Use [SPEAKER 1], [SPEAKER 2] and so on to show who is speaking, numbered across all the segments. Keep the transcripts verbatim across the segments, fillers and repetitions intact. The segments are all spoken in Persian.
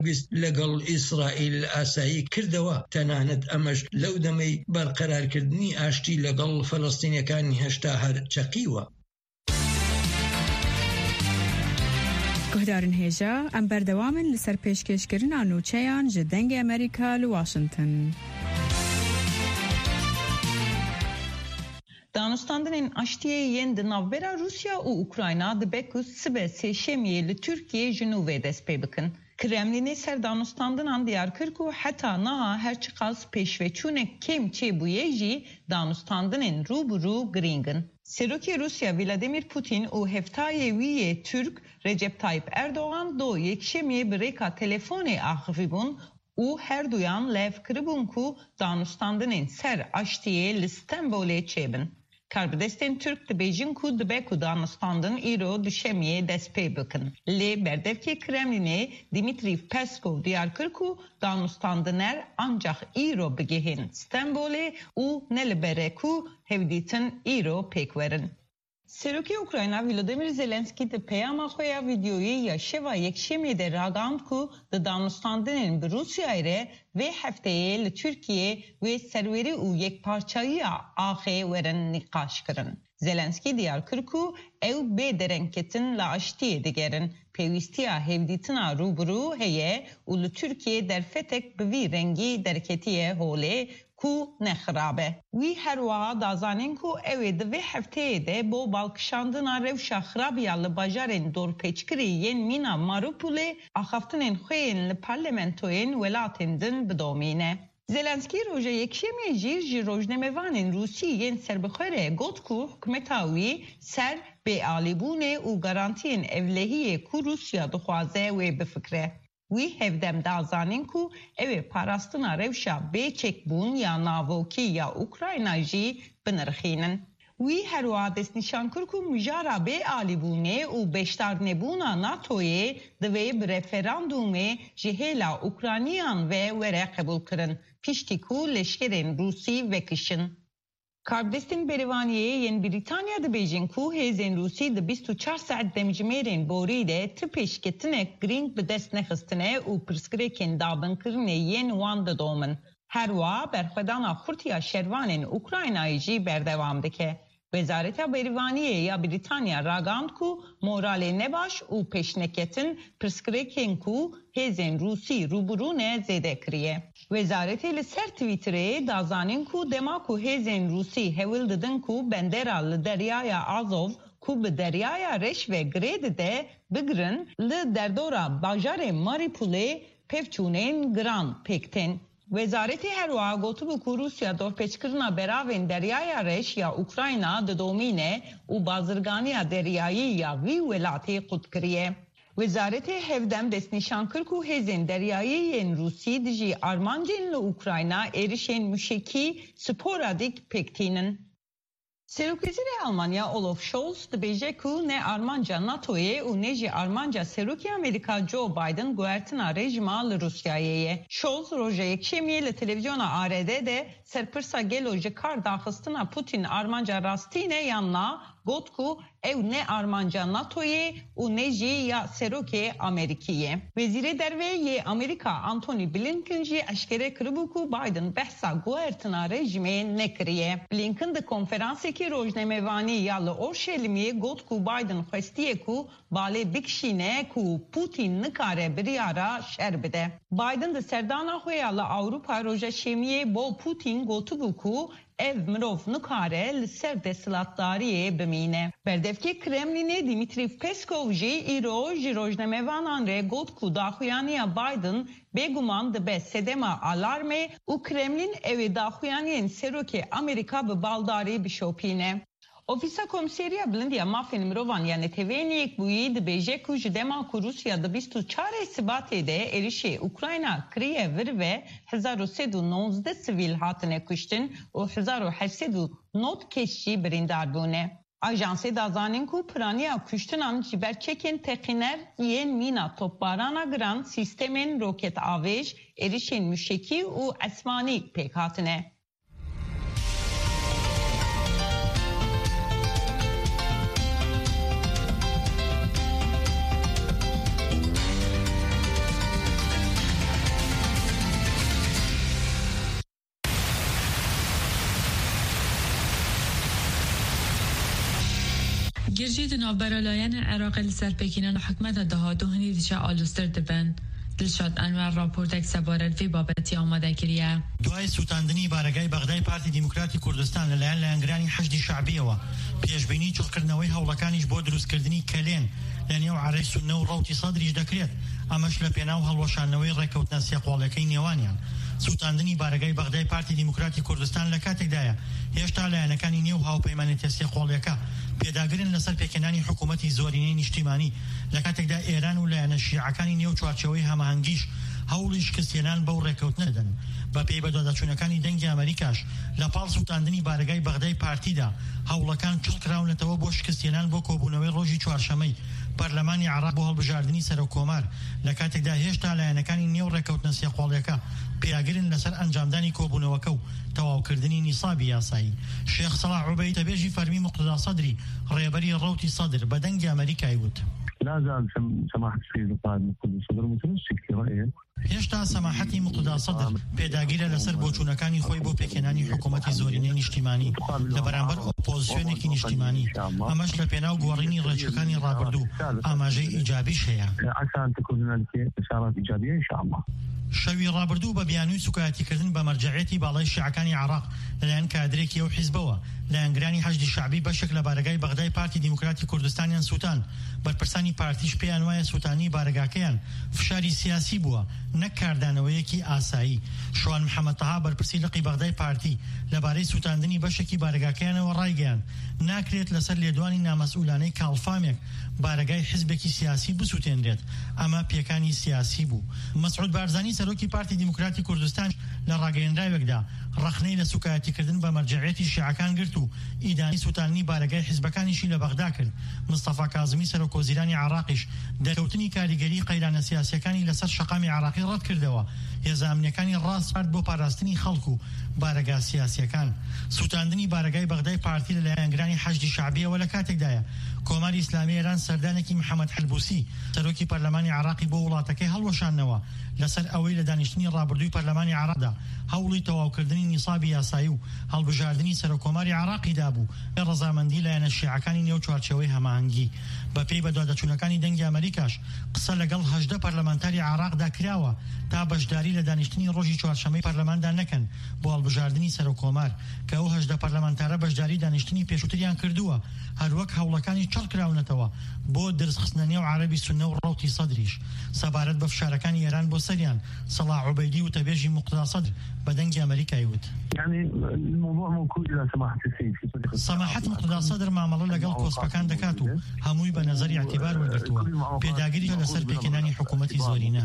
[SPEAKER 1] لەگەڵ ئیسرائیل ئاسایی کردەوە تەنانەت ئەمەش لەو دەمەی بەرقەرارکردنی ئاشتی لەگەڵ فەڵەستینیەکانی هێشتا هەر چەقیوە.
[SPEAKER 2] گهدارن هێژە ئەم بەردەوامن لەسەر پێشکەشکردنا نوچەیان ji dengê Amerîka li Washington.
[SPEAKER 3] Danûstandinên aştiyê yên di navbera Rusya û Ukrayna dibe ku sibe sêşemiyê li Tirkiye ji nû vê dest pê bikin. Kremlinê ser danûstandinan diyar kir ku heta niha her çi qas pêşveçûnek kêm çêbûyê jî danûstandinên rûbirû girîngin. Serokê Rusya Vladimir Putin û heftayê wî yê Türk Recep Tayyip Erdoğan do yekşemiyê bi rêka telefonê axivîbûn û her duyan lev kiribûn ku danûstandinên ser aştiyê li Stenbolê çêbin. Karbidestên Türk dibêjin ku dibe ku danûstandin îro di şemiyê dest pê bikin. Lê berdevkê Kremlinê Dmitry Peskov diyar kir ku danûstandiner ancak îro bigihên Stenbolê û ne li bere ku hevdîtin îro pêk werin. Serokê Ukrayna Volodymyr Zelenski di peyama xwe ya vîdyoyê ya şeva yekşemiyê de ragand ku di danûstandinên bi Rusyayê re vê hefteyê li Tirkiye wê serwerî û yekparçayiya axê werin nîqaş kirin. Zelenski diyar kir ku ew bê derengketin li aştiyê digerin. Pêwîstiya hevdîtina rûbirû heye û li Tirkiye derfetek bi vî rengî derketiye holê ku nexirabe. Wî her wiha dazanin ku ew ê di vê hefteyê de bo balkişandina rewşa xirabiya li bajarên dorpêçkirî yên mîna Mariupolê axaftinên xwe yên li parlamentoyên welatên din bidomîne. Zelenski roja yekşemiyê jî ji rojnamevanên Rûsî yên serbixwe got ku hikûmeta wî ser bêalîbûnê û garantiyên evlehiyê ku Rusya dixwaze wê bifikre. Wî hevdem dazanin ku ew ê parastina rewşa bêçekbûn ya navokî ya Ukrayna jî binirxînin. Wî her wiha destnîşan kir ku mijara bêalîbûnê û beşdarnebûna NATOyê divê bi referandumê ji hêla Ukrayniyan ve were qebûl kirin piştî ku leşkerên Rûsî vekişin. Karbidestên Berêvaniyê yên Brîtanya dibêjin ku hêzên Rûsî di bîst û çar saet demjimêrên borî de ti pêşketinek girîng bi dest nexistine û pirsgirêkên dabinkirinê yên wan didomin. Her wiha berxwedana xurtiya şervanên Ukraynayê jî berdewam dike. Wezareta Berêvaniyê ya Brîtanya ragand ku moralê nebaş û pêşneketin pirsgirêkên ku hêzên Rûsî rûbirûne zêde kiriye. Wezaretê li ser Twitterê dazanin ku dema ku hêzên Rûsî hewil didin ku bendera li deryaya Azov ku bi deryaya Reş ve girê dide bigirin li derdora bajarê Mariupolê pevçûnên giran pêktin. Wezaretê her wiha gotibû ku Rusya dorpêçkirina beravên deryaya Reş ya Ukrayna didomîne û bazirganiya deryayî ya vî welatê qut kiriye. Wezaretê hevdem destnîşan kir ku hêzên deryayî yên Rûsî dijî armancên li Ukrayna êrişên müşekî sporadik pêktînin. Serokvezîrê Almanya Olaf Scholz dibêje ku ne armanca NATOyê û ne jî armanca Serokê Amerîka Joe Biden guhertina rejima li Rusyayê ye. Scholz roja yekşemiyê li televizyona A R D de serpirsa gelo ji kar daxistina Putin armanca rastîne yanna got ku ew ne armanca NATOyê û ne jî ya Serokê Amerîkî ye. Wezîrê derve yê Amerîka Antony Blinken jî eşkere kiribû ku Biden behsa guhertina rejimê nekiriye. Blinken di konferansekî rojnamevanî ya li Orşelimê got ku Biden xwestiye ku balê bikişîne ku Putin nikare biryara şer bide. Biden di serdana xwe ya li Awropa roja şemiyê bo Putin gotibû ku ev mirov nikare li ser desthilatdariyê bimîne. Berdevkê Kremlinê Dmitry Peskov jî îro ji rojnamevanan re got ku daxuyaniya Biden bêguman dibe sedema alarmê û Kremlin ew ê daxuyaniyên Serokê Amerîka bi baldarî bişopîne. Ofîsa Komîseriya Bilindiya Mafên Mirovan ya Netewên Yekbûyî dibêje ku ji dema ku Rusya di bîst û çarê Sibatê de êrişê Ukrayna kiriye vir ve hezar û sed û nonzdeh sivîl hatine kuştin û hezar û hevsed û nod kes jî birîndar bûne. Ajansê dazanin ku piraniya kuştinan ji ber çekên teqîner yên mîna topbarana giran sîstemên roket avêj, êrişên müşekî û esmanî pêk hatine.
[SPEAKER 4] گرجی نوبر لاین عراق لسر پکینان حکمت دهاتو هنی دیچه آلوستر دبن دلشاد انور راپورتک سبارت وی بابتی آماده کریه.
[SPEAKER 5] دوای سوتاندنی بارگای بغدای پارتی دموکراتی کوردستان لەلایەن لایەنگرانی حەشدی شعبیەوە پێشبینی چڵکردنەوەی هەوڵەکانیش بۆ دروستکردنی کەلێن لە نێو عەرەی سوننە و ڕەوتی سەدریش دەکرێت ئەمەش لە پێناو هەڵوەشانەوەی ڕێکەوتنە سێقۆڵەکەی نێوانیان. سوتاندنی بارگای بغدای پارتی دموکراتی کوردستان لە کاتێکدایە هێشتا لایەنەکانی نێو هاوپەیمانێتیە سێقۆڵیەکە پێداگرن لەسەر پێکەنانی حکوومەتی زۆرینەی نیشتیمانی لە کاتێکدا ئێران و لایەنە شیعەکانی نێو چوارچەوەی هەماهەنگیش هەوڵی شکستێنان بەو ڕێکەوتنە دەدەن. بە پێی بەدواداچوونەکانی دەنگی ئەمریکاش لە پاڵ سوتاندنی بارگای بغدای پارتیدا هەوڵەکان چڵکراونەتەوە بۆ شکستێنان بۆ کۆبوونەوەی ڕۆژی چوارشەمەی پەرلەمانی عێراق بۆ هەڵبژاردننی سەرۆکۆمار لە کاتێکدا هێشتا لایەنەکانی نێو ڕێکەوتنە سێقۆڵیەکە پێیاگرن لەسەر ئەنجامدانی کۆبوونەوەکە و تەواوکردنی نیسابی یاسایی. شێخ سەلاح عوبەید تەبێژی فەرمی مقتدا سەدری ڕێبەری ڕەوتی سەدر بە دەنگی ئەمریکای وت
[SPEAKER 6] لا زال سماحة السيد القائد مقتدى صدر متمسك في رأيه.
[SPEAKER 5] هێشتا سەماحەتی مقتدا سەدر پێداگیرە لەسەر بۆچوونەکانی خۆی بۆ پێکێنانی حکوومەتی زۆرینەی نیشتیمانی لە بەرامبەر ئۆپۆزیسیۆنێکی نیشتیمانی ئەمەش لە پێناو گۆڕینی ڕێچەکانی ڕابردوو ئاماژەی ئیجابیش هەیە.
[SPEAKER 6] عسى أن تكون هنالك إشارات إيجابية إن شاء الله.
[SPEAKER 5] شەوی ڕابردوو بە بیانووی سوکایەتیکردن بە مەرجەعیەتی باڵای شیعەکانی عێراق لەلایەن کادرێکی ئەو حیزبەوە لایەنگرانی حەشدی شعبی بەشێک لە بارگای بەغدای پارتی دموکراتی کوردستانیان سووتان. بەرپرسانی پارتیش پێیان وایە سووتانی بارگاکەیان فشاری سیاسی بووە نەک کاردانەوەیەکی ئاسایی. شوان محەممەد تەها بەرپرسی لقی بەغدای پارتی لەبارەی سووتاندنی بەشێکی بارگاکەیانەوە ڕایگەیان ناکرێت لەسەر لێدوانی نامەسئولانەی کاڵفامێک بارگای حیزبێکی سیاسی بسووتێنرێت. ئەمە پێکانی سیاسی بوو. مەسعود بارزانی سەرۆکی پارتی دموکراتی کوردستان لە ڕاگەیەندراوێکدا ڕەخنەی لە سوکایەتیکردن بە مەرجەعیەتی شیعەکان گرت و ئیدانی سووتاندنی بارگای حیزبەکانیشی لە بەغدا کرد. مستەفا کاظمی سەرۆکۆزیرانی عێراقیش دەرکەوتنی کاریگەری قەیرانە سیاسیەکانی لەسەر شەقامی عێراقی ڕەت کردەوە. هێزە ئەمنیەکانی ڕاست پارت بۆ پاراستنی خەڵک و بارگا سیاسیەکان. سووتاندنی بارگای بەغدای پارتی لە لایەنگرانی حەشدی شعبیەوە لە کاتێکدایە کۆماری ئیسلامی ئێران سەردانێکی محەممەد حەلبوسی سەرۆکی پەرلەمانی عێراقی بۆ وڵاتەکەی هەڵوەشانەوە لەسەر ئەوەی لە دانیشتنی ڕابردووی پەرلەمانی عێراقدا هەوڵی تەواوکردنی نیسابی یاسایی و هەڵبژاردننی سەرۆکۆماری عێراقیدا بوو بە ڕەزامەندی لایەنە شیعەکانی نێو چوارچەوەی هەماهەنگی. بە پێی بەدواداچوونەکانی دەنگی ئەمریکاش قسە لەگەڵ هەژدە پەرلەمانتاری عێراقدا کراوە تا بەشداری لە دانیشتنی ڕۆژی چوارشەمەی پەرلەماندا نەکەن بۆ هەڵبژاردننی سەرۆکۆمار کە ئەو هەژدە پەرلەمانتارە بەشداری دانیشتنی پێشووتریان کردووە هەروەک هەوڵەکانی چڕکراونەتەوە بۆ دەرسخستنە نێو عەرەبی سوننە و ڕەوتی سەدریش. سەبارەت بە فشارەکانی ئێران بۆ سەریان سەلاح عوبەیدی و تەبێژی مقتدا سەدر بە دەنگی ئەمریکای وت
[SPEAKER 6] يعني الموضوع موكول إلى سماحة السيد.
[SPEAKER 5] سماحة مقتدا سەدر مامەڵە لەگەڵ کۆسپەکان دەکات و هەمووی بە نەزەری اعتیبار وەرگرتووە پێداگیری لەسەر پێکێنانی حکوومەتی زۆرینە.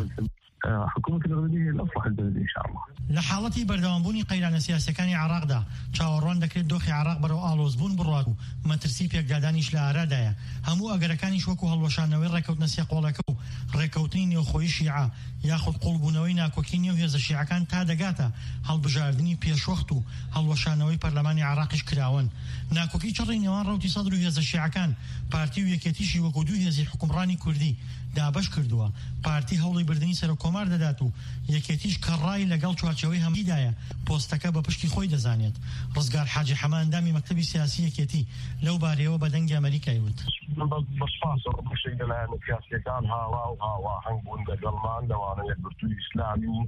[SPEAKER 6] حكومة الأغلبية هي الأصلح البلدي إن شاء الله.
[SPEAKER 5] لە حاڵەتی بەردەوامبوونی قەیرانە سیاسیەکانی عێراقدا چاوەڕوان دەکرێت دۆخی عێراق بەرەو ئاڵۆزبوون بڕات و مەترسی پێکدادانیش لە ئارادایە. هەموو ئەگەرەکانیش وەکو هەڵوەشانەوەی ڕێکەوتنە سێقۆڵەکە و ڕێکەوتنی نێوخۆیی شیعە یاخود قوڵبوونەوەی ناکۆکی نێو هێزە شیعەکان تا دەگاتە هەڵبژاردننی پێشوەخت و هەڵوەشانەوەی پەرلەمانی عێراقیش کراون. ناکۆکی چڕی نێوان ڕەوتی سەدر و هێزە شیعەکان پارتی و یەکێتیشی وەکو دوو هێزی حکومڕانی کوردی دابش کردووە. پارتی هەوڵی بردننی سەرۆکۆمار دەدات و یەکێتیش کە ڕای لەگەڵ چوارچەوەی هەمگیدایە پۆستەکە بە پشتی خۆی دەزانێت. ڕزگار حاجی حەمان دامی مەکتەبی سیاسی یەکێتی لەو بارەیەوە بە دەنگی ئەمریکای وت
[SPEAKER 7] بەسپاس بەشێک لەلایەنە سیاسیەکان هاوا و هاواهەنگ بوون لەگەڵمان لەوانە یەکگرتووی ئیسلامی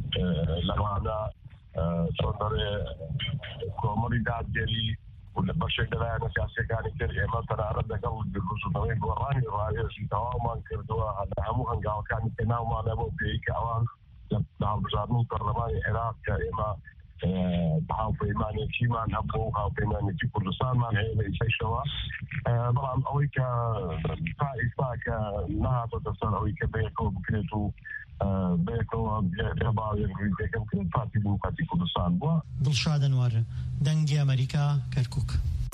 [SPEAKER 7] لەوانە چۆن دەڕێ کۆمەڵی دادگەری و لە بەشێک لەلایەنە سیاسیەکانی تر ئێمە تەنانەت لەگەڵ گرژنەوەی گۆڕانی ڕایێژی تەواومان کردووە لە هەموو هەنگاوەکانی پێناومانە بۆ پێی کە ئەوان لە هەڵبژاردننی پەرلەمانی عێراق کە ئێمە هاوپەیمانێکیمان هەبوو هاوپەیمانێکی کوردستانمان هەیە لە ئیسەیشەوە بەڵام ئەوەی کە تا ئێستا کە نهاتۆتە سەر ئەوەی کە بەیەکەوە بکرێت و بەیەکەوە باوێن ڕیزەکەم کرد پارتی دموکراتی کوردستان بووە.
[SPEAKER 5] دڵشاد ئەنوار دەنگی ئەمریکا کەرکووک.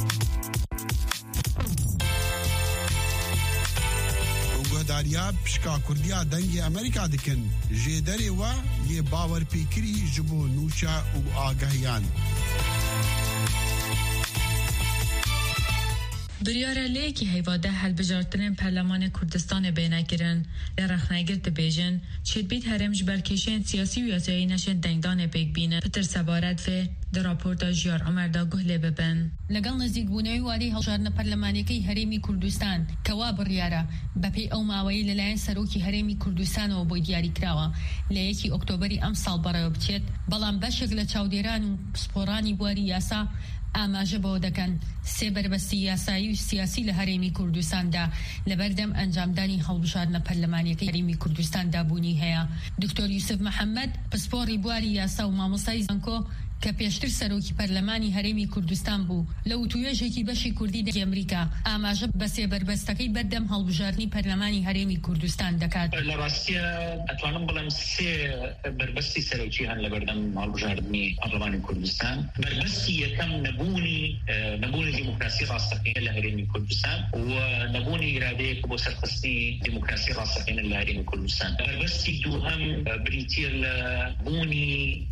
[SPEAKER 8] گۆداریا پشکا کوردیا دەنگی ئەمریکا دکن ژێ دەرێوە یێ باوەرپێکری ji bo nûça û agahiyan.
[SPEAKER 4] بریارەلەیەکی هەیڤادە هەڵبژاردنên پەرلەمانê Kurdistanê bênekirin lê rexnegir dibêjin çêtbît herêm ji ber kêşeyên siyasî û yasayî neşên dengdanê pêkbînin pitir sebaret vê di raporta Jiyar Umer da guh lê bibin.
[SPEAKER 9] لەگەڵ نزیکبوونەوەی وادەی هەڵبژاردنە پەرلەمانیەکەی هەرێمی کوردستان کەوا بڕیارە بەپێی ئەو ماوەی لەلایەن سەرۆکی هەرێمی کوردستانەوە بۆی دیاریکراوە لە یەکی ئۆکتۆبەری ئەم ساڵ بەڕێوە بچێت بەڵام بەشێک لە چاودێران و پسپۆڕانی بواری یاسا ئاماژە بەوە دەکەن سێ بربەستی یاسایی و سیاسی لە هەرێمی کوردستاندا لەبەردەم ئەنجامدانی هەڵبژاردنە پەرلەمانیەکەی هەرێمی کوردستاندا بوونی هەیە. دکتۆر یوسف محەممەد پسپۆڕی بواری یاسا و مامۆستای زانکۆ کە پێشتر سەرۆکی پەرلەمانی هەرێمی کوردستان بوو لە وتوێژێکی بەشی کوردی دەگی ئەمریکا ئاماژە بە سێ بربەستەکەی بەردەم هەڵبژاردنی پەرلەمانی هەرێمی کوردستان دەکات.
[SPEAKER 10] لە ڕاستیە ئەتوانم بڵێم سێ بربەستی سەرۆکی هەن لە بەردەم هەڵبژاردنی پەرلەمانی کوردستان. بربەستی یەکەم نەبوونی نەبوونی دیموکراسی ڕاستەقینە لە هەرێمی کوردستان و نەبوونی ئیرادەیەک بۆ سەرخستنی دیموکراسی ڕاستەقینە لە هەرێمی کوردستان. بربەستی دووهەم بریتیە لە بوونی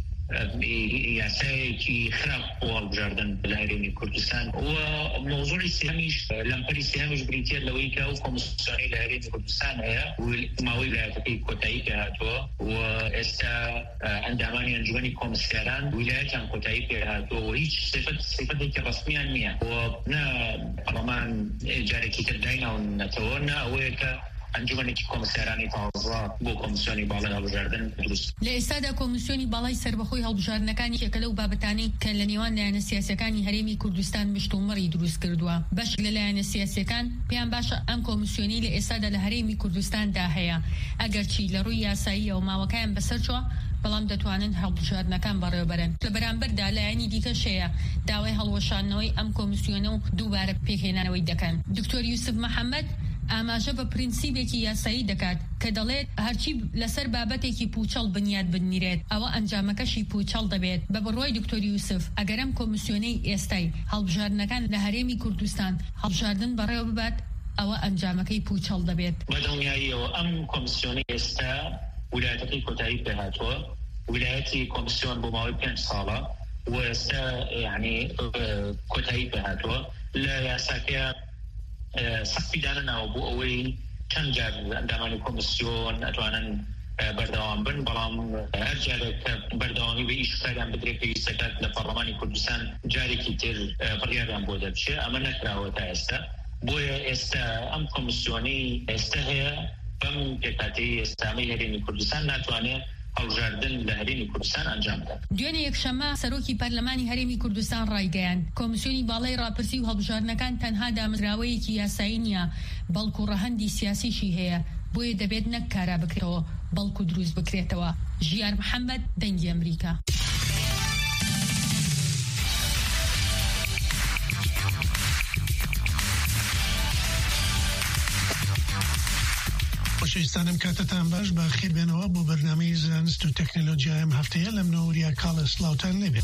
[SPEAKER 10] یاسایەکی خراپ بۆ هەڵبژاردن لە هەرێمی کوردستان و مۆزوعی سێهەمیش لەمپەری سێهەمیش بریتیە لەوەی کە ئەو کۆمسیۆنەی لە هەرێمی کوردستان هەیە و ماوەی ویلایەتەکەی کۆتایی پێ هاتووە و ئێستا ئەندامانی ئەنجومەنی کۆمسیاران ویلایەتیان کۆتایی پێ هاتووە و هیچ سیفەت سیفەتێکی ڕەسمیان نییە و نە پەرلەمان جارێکی تر دایناونەتەوە نە ئەوەیە کە ئەنجومەنێکی کۆمسیارانی تازە بۆ کۆمسیۆنی باڵای هەڵبژاردن دروست.
[SPEAKER 9] لە ئێستادا کۆمسیۆنی باڵای سەربەخۆی هەڵبژاردنەکانی یەکە لەو بابەتانی کە لە نێوان لایەنە سیاسیەکانی هەرێمی کوردستان مشتومڕی دروست کردووە. بەش لە لایەنە سیاسیەکان پێیان باشە ئەم کۆمسیۆنی لە ئێستادا لە هەرێمی کوردستاندا هەیە ئەگەرچی لە ڕووی یاسایی و ماوەکەیان بەسەرچووە بەڵام دەتوانن هەڵبژاردنەکان بەڕێوەبەرن. لە بەرامبەردا لایەنی دیکەش هەیە داوای هەڵوەشاندنەوەی ئەم کۆمسیۆنە و دووبارە پێکهێنانەوەی دەکەن. دکتۆر یوسف محەممەد ئاماژە بە پرینسیبێکی یاسایی دەکات کە دەڵێت هەرچی لەسەر بابەتێکی پوچەڵ بنیاد بنیرێت ئەوە ئەنجامەکەشی پوچەڵ دەبێت. بە بڕوای دکتۆر یوسف ئەگەرم کۆمسیۆنەی ئێستای هەڵبژاردنەکان لە هەرێمی کوردستان هەڵبژاردن بەڕێوە ببات ئەوە ئەنجامەکەی پوچەڵ دەبێت.
[SPEAKER 10] بەدڵنیاییەوە ئەم کۆمسیۆنەی ئێستا ویلایەتەکەی کۆتایی پێ هاتووە ویلایەتی کۆمسیۆن بۆ ماوەی پێنج ساڵە و ئێستا یعنی کۆتایی پێ هاتووە لە یاساکەیە سەقفی دانەناوە بۆ ئەوەی چەند جار ئەندامانی کۆمسیۆن ئەتوانن بەردەوام بن بەڵام هەر جارێک کە بەردەوامی بە ئیشکاریان بدرێت پێویستەکات لە پەرلەمانی کوردستان جارێکی تر بڕیاریان بۆ دەبچێ ئەمە نەکراوە تا ئێستا بۆیە ئێستا ئەم کۆمسیۆنی ئێستا هەیە بەم پێکاتەی ئێستامی هەرێمی کوردستان ناتوانێت هەڵبژاردن لە هەرێمی کوردستان ئەنجام بدات.
[SPEAKER 9] دوێنێ یەکشەممە سەرۆکی پەرلەمانی هەرێمی کوردستان ڕایگەیاند کۆمسیۆنی باڵای ڕاپرسی و هەڵبژاردنەکان تەنها دامەزراوەیەکی یاسایی نییە بەڵکو ڕەهەندی سیاسیشی هەیە بۆیە دەبێت نەک کارا بکرێتەوە بەڵکو دروست بکرێتەوە. ژیار محەممەد دەنگی ئەمریکا.
[SPEAKER 11] خۆشەویستانم کاتتان باش بە خێر بێنەوە بۆ بەرنامەی زانست و تەکنۆلۆژیای ئەم هەفتەیە لە منەوەریا کاڵە سلااوتان لێبێت.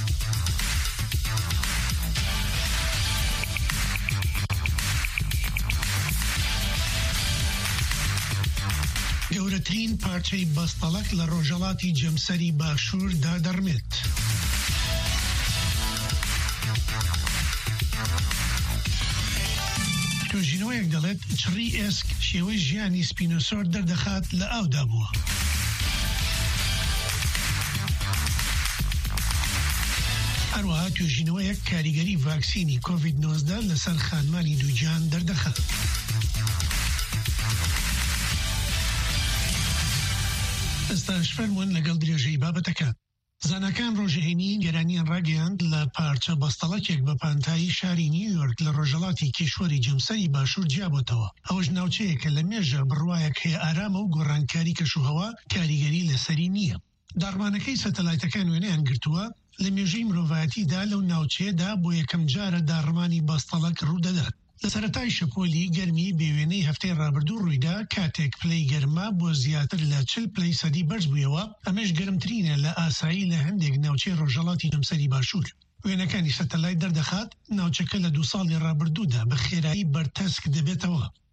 [SPEAKER 11] گەورەترین پارچەی بەستەڵەک لە ڕۆژهەڵاتی جەمسەری باشووردا دەڕمێت. توێژینەوەیەک دەڵێت چڕی ئێسک شێوەی ژیانی سپینۆسۆر دەردەخات لە ئاودا بووە. هەروەها توێژینەوەیەک کاریگەری ڤاکسینی کۆڤید نۆزدە لەسەر خانمانی دووجیان دەردەخات. ئێستاش فەرموون لەگەڵ درێژەی بابەتەکان. زانکان ڕۆژهێنی گەرانیان ڕاگەیاند لە پارچە بەستەڵەکێک بە پانتایی شاری نیویۆرک لە ڕۆژهەڵاتی کیشوەری جەمسەری باشوور جیابۆتەوە. ئەوەش ناوچەیەکە لە مێژە بڕوایەک هەیە ئارامە و گۆڕانکاری کەشوهەوا کاریگەری لەسەری نییە. داڕمانەکەی سەتەلایتەکان وێنەیان گرتووە لە مێژەی مرۆڤایەتیدا لەو ناوچەیەدا بۆ یەکەم جارە داڕمانی بەستەڵەک ڕوودەدات. لە سەرەتای شەپۆلی گەرمی بێوێنەی هەفتەی ڕابردوو ڕوویدا کاتێک پلەی گەرما بۆ زیاتر لە چل پلەی سەدی بەرز بوویەوە ئەمەش گەرمترینە لە ئاسایی لە هەندێک ناوچەی ڕۆژهەڵاتی جەمسەری باشوور. وێنەکانی سەتەلایت دەردەخات ناوچەکە لە دوو ساڵی ڕابردوودا بە خێرایی بەرتەسک دەبێتەوە.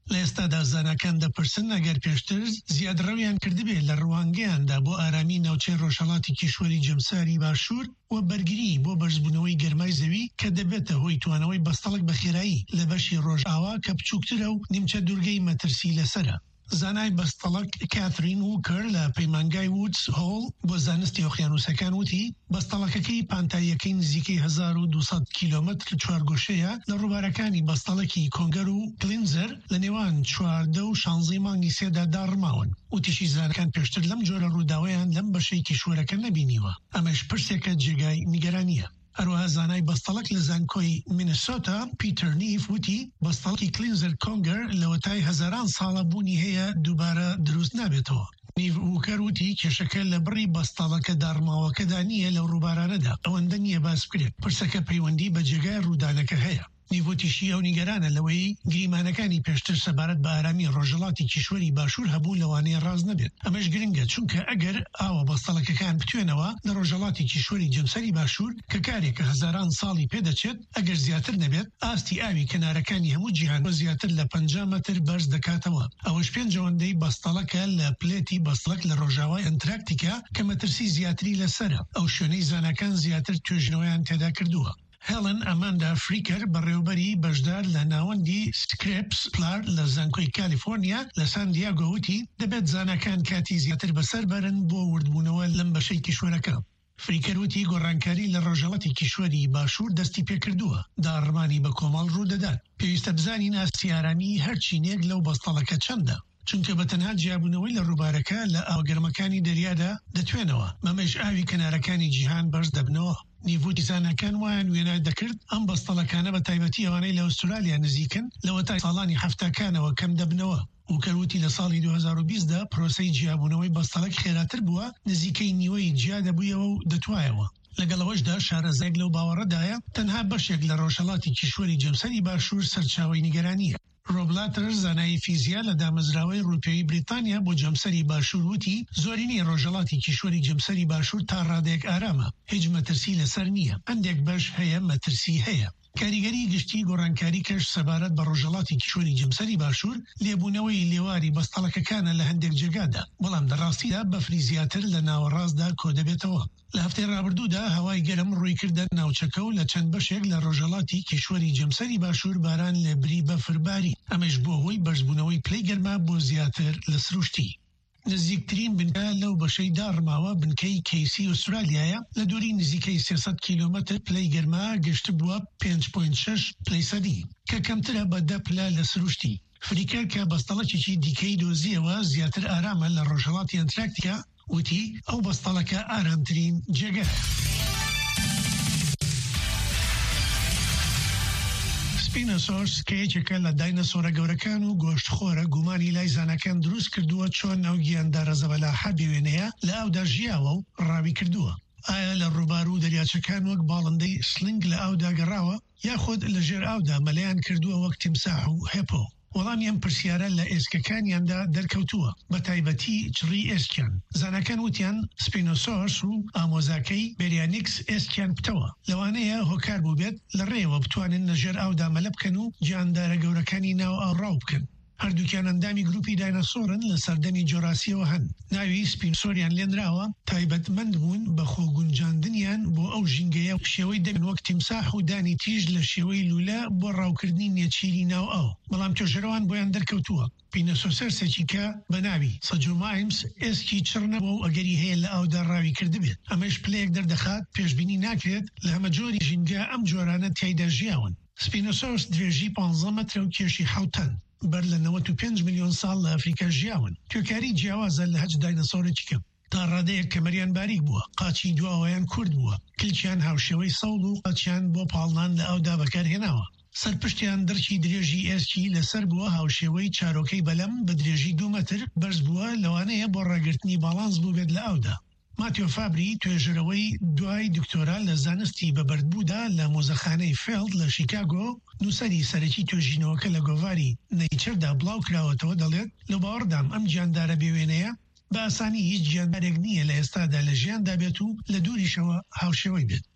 [SPEAKER 11] لە ئێستادا زاناکان دەپرسن ئەگەر پێشتر زیادڕەویان کردبێت لە ڕوانگەیاندا بۆ ئارامی ناوچەی ڕۆژهەڵاتی کیشوەری جەمساری باشوور و بەرگری بۆ بەرزبوونەوەی گەرمای زەوی کە دەبێتە هۆی توانەوەی بەستەڵک بەخێرایی لە بەشی ڕۆژئاوا کە بچووکترە و نیمچە دوورگەی مەترسی لەسرە. زانای بەستەڵک کاترین ووکر لە پەیمانگای وودز هۆڵ بۆ زانستی ئۆقیانوسەکان وتی بەستەڵەکەکەی پانتاییەکەی نزیکەی هەزار و دووسەد کیلۆمەتر چوارگۆشەیە لە ڕووبارەکانی بەستەڵەکی کۆنگەر و کلینزەر لە نێوان چواردە و شانزەی مانگی سێدا داڕماون. وتیشی زانەکان پێشتر لەم جۆرە ڕووداوەیان لەم بەشەی کیشوەرەکە نەبینیوە. ئەمەش پرسێکە جێگای نیگەرانیە. هەروەها زانای بەستەڵک لە زانکۆی مینسۆتا پیتر نیف وتی بەستەڵکی کلینزەر کۆنگەر لە وەتای هەزاران ساڵە بوونی هەیە دووبارە دروست نابێتەوە. نیف ووکەر وتی کێشەکە لە بڕی بەستەڵەکە داڕماوەکەدا نییە لە ڕووبارانەدا، ئەوەندە نییە باس بکرێت. پرسەکە پەیوەندی بە جێگای ڕوودانەکە هەیە. نیڤۆتیشی ئەو نیگەرانە لەوەی گریمانەکانی پێشتر سەبارەت بە ئارامی ڕۆژهەڵاتی کیشوەری باشوور هەبوو لەوانەیە ڕاز نەبێت. ئەمەش گرنگە چونکە ئەگەر ئاوە بەستەڵەکەکان بتوێنەوە لە ڕۆژهەڵاتی کیشوەری جەمسەری باشوور کە کارێکە هەزاران ساڵی پێدەچێت، ئەگەر زیاتر نەبێت ئاستی ئاوی کەنارەکانی هەموو جیهان بۆ زیاتر لە پەنجا مەتر بەرز دەکاتەوە. ئەوەش پێنجەوەندەی بەستەڵەکە لە پلێتی بەستەڵک لە ڕۆژاوای ئەنتراکتیکا کە مەترسی زیاتری لەسرە. ئەو شوێنەی زانەکان زیاتر توێژنەوەیان تێدا کردووە. هێڵن ئەماندا فریکر بەڕێوبەری بەشدار لە ناوەندی سکرێپس پلار لە زانکۆی کالیفۆرنیا لە سان دیاگۆ وتی دەبێت زانەکان کاتی زیاتر بەسەر بەرن بۆ وردبوونەوە لەم بەشەی کیشوەرەکە. فریکر وتی گۆڕانکاری لە ڕۆژهەڵاتی کیشوەری باشوور دەستی پێکردووە، داڕمانی بە کۆمەڵ ڕوودەدات. پێویستە بزانین ئاستی ئارامی هەرچینێک لەو بەستەڵەکە چەندە، چونکە بە تەنها جیابوونەوەی لە ڕووبارەکە لە ئاوگەرمەکانی دەریادا دەتوێنەوە، مەمەش ئاوی کەنارەکانی جیهان بەرز دەبنەوە. نیڤوتی زانەکان وایان وێنە دەکرد ئەم بەستەڵەکانە بە تایبەتی ئەوانەی لە ئوسترالیا نزیکن لەوە تا ساڵانی هەفتەکانەوە کەم دەبنەوە. وکەروتی لە ساڵی دوو هەزار و بیست دا پرۆسەی جیابوونەوەی بەستەڵەک خێراتر بووە، نزیکەی نیوەی جیا دەبوویەوە و دەتوایەوە. لەگەڵەوەشدا شارەزایك لەو باوەڕەدایە تەنها بەشێک لە ڕۆژهەڵاتی کیشوەری جەمسەری باشوور سەرچاوەی نیگەرانیە. ڕۆبلاتر زانایی فیزیا لە دامەزراوەی ڕووپێی بریتانیا بۆ جەمسەری باشوور وتی زۆرینەی ڕۆژهەڵاتی کیشوەری جەمسەری باشوور تا ڕادێک ئارامە، هیچ مەترسی لەسەر نییە، هەندێک بەش هەیە مەترسی هەیە. کاریگەری گشتی گۆڕانکاری کەش سەبارەت بە ڕۆژهەڵاتی کیشوەری جەمسەری باشوور لێبوونەوەی لێواری بەستەڵەکەکانە لە هەندێک جێگادا، بەڵام دەڕاستیدا بەفری زیاتر لە ناوەڕاستدا کۆ دەبێتەوە. لە هەفتەی ڕابردوودا هەوای گەرم ڕوویکردە ناوچەکە و لە چەند بەشێک لە ڕۆژهەڵاتی کیشوەری جەمسەری باشوور باران لە بری بەفرباری، ئەمەش بۆ هۆی بەرزبوونەوەی پلەی گەرما بۆ زیاتر لە سروشتی. نزیکترین بنکە لەو بەشەی داڕماوە بنکەی کەیسی ئوسترالیایە لە دووری نزیکەی سێسەد کیلۆمەتر پلەی گەرما گەشت بووە پێنج پۆینت شەش پلەی سەدی کە کەمترە بە دە پلە لە سروشتی. فریکر کە بەستەڵەکێکی دیکەی دۆزیەوە زیاتر ئارامە لە ڕۆژهەڵاتی ئەنتراکتیکا وتی ئەو بەستەڵەکە ئارامترین جێگە. سپینۆسۆرس کە یەکێکە لە داینەسۆرە گەورەکان و گۆشتخۆرە گومانی لای زانەکان دروست کردووە چۆن ئەو گیاندارە زەبەلاحە بێوێنەیە لە ئاودا ژیاوە و ڕاوی کردووە. ئایا لە ڕووبار و دەریاچەکان وەک باڵندەی سلنگ لە ئاودا گەڕاوە یاخود لە ژێر ئاودا مەلەیان کردووە وەک تیمساح و هێپۆ؟ وەڵامی ئەم پرسیارە لە ئێسکەکانیاندا دەرکەوتووە، بە تایبەتی چڕی ئێسکیان. زانەکان وتیان سپینۆسۆرس و ئامۆزاکەی بێریانیکس ئێسکیان پتەوە، لەوانەیە هۆکار بوو بێت لە ڕێوە بتوانن لەژێر ئاودا مەلە بکەن و گیاندارە گەورەکانی ناو ئاوڕاو بکەن. هەردووکیان ئەندامی گروپی داینەسۆرن لە سەردەمی جۆراسیەوە هەن. ناوی سپینسۆریان لێنراوە تایبەتمەند بوون بە خۆگونجاندنیان بۆ ئەو ژینگەیە شێوەی دەبن وەک تیمساح و دانی تیژ لە شێوەی لولە بۆ ڕاوکردنی نێچیری ناو ئاو، بەڵام توێژەرەوان بۆیان دەرکەوتووە. پینۆسۆسەرسێکی کە بە ناوی سەجۆمایمس ئێسکی چڕنەوە و ئەگەری هەیە لە ئاودا ڕاوی کردبێت. ئەمەش پلەیەک دەردەخات پێشبینی ناکرێت لە هەمە جۆری ژینگە ئەم جۆرانە تیایدا ژیاون. سپینۆسۆرس درێژی پانزە مەترە و کێشی حەوت تەن، بەر لە نەوەت و پێنج میلیۆن ساڵ لە ئەفریقا ژیاون. توێکاری جیاوازە لە هەج داینەسۆرێکی کەم. تا ڕادەیەک کەمەریان باریک بووە، قاچی دواوەیان کورد بووە، کلچیان هاوشێوەی سەوڵ و قاچیان بۆ پاڵنان لە ئاودا بەکارهێناوە. سەرپشتیان دەرکی درێژی ئێسکی لەسەر بووە، هاوشێوەی چارۆکەی بەلەم بە درێژی دوو مەتر بەرز بووە، لەوانەیە بۆ ڕاگررتنی باڵانس بوو بێت لە ئاودا. ماتیۆ فابری توێژەرەوەی دوای دکتۆرا لە زانستی بەبەردبوودا لە مۆزەخانەی فێڵد لە شیکاگۆ نووسەری سەرەکی توێژینەوەکە لە گۆڤاری نەیچەردا بڵاو کراوەتەوە، دەڵێت لە باوەڕدام ئەم گیاندارە بێوێنەیە بە ئاسانی هیچ گیاندارێک نییە لە ئێستادا لە ژیاندا بێت و لە دووریشەوە هاوشێوەی بێت.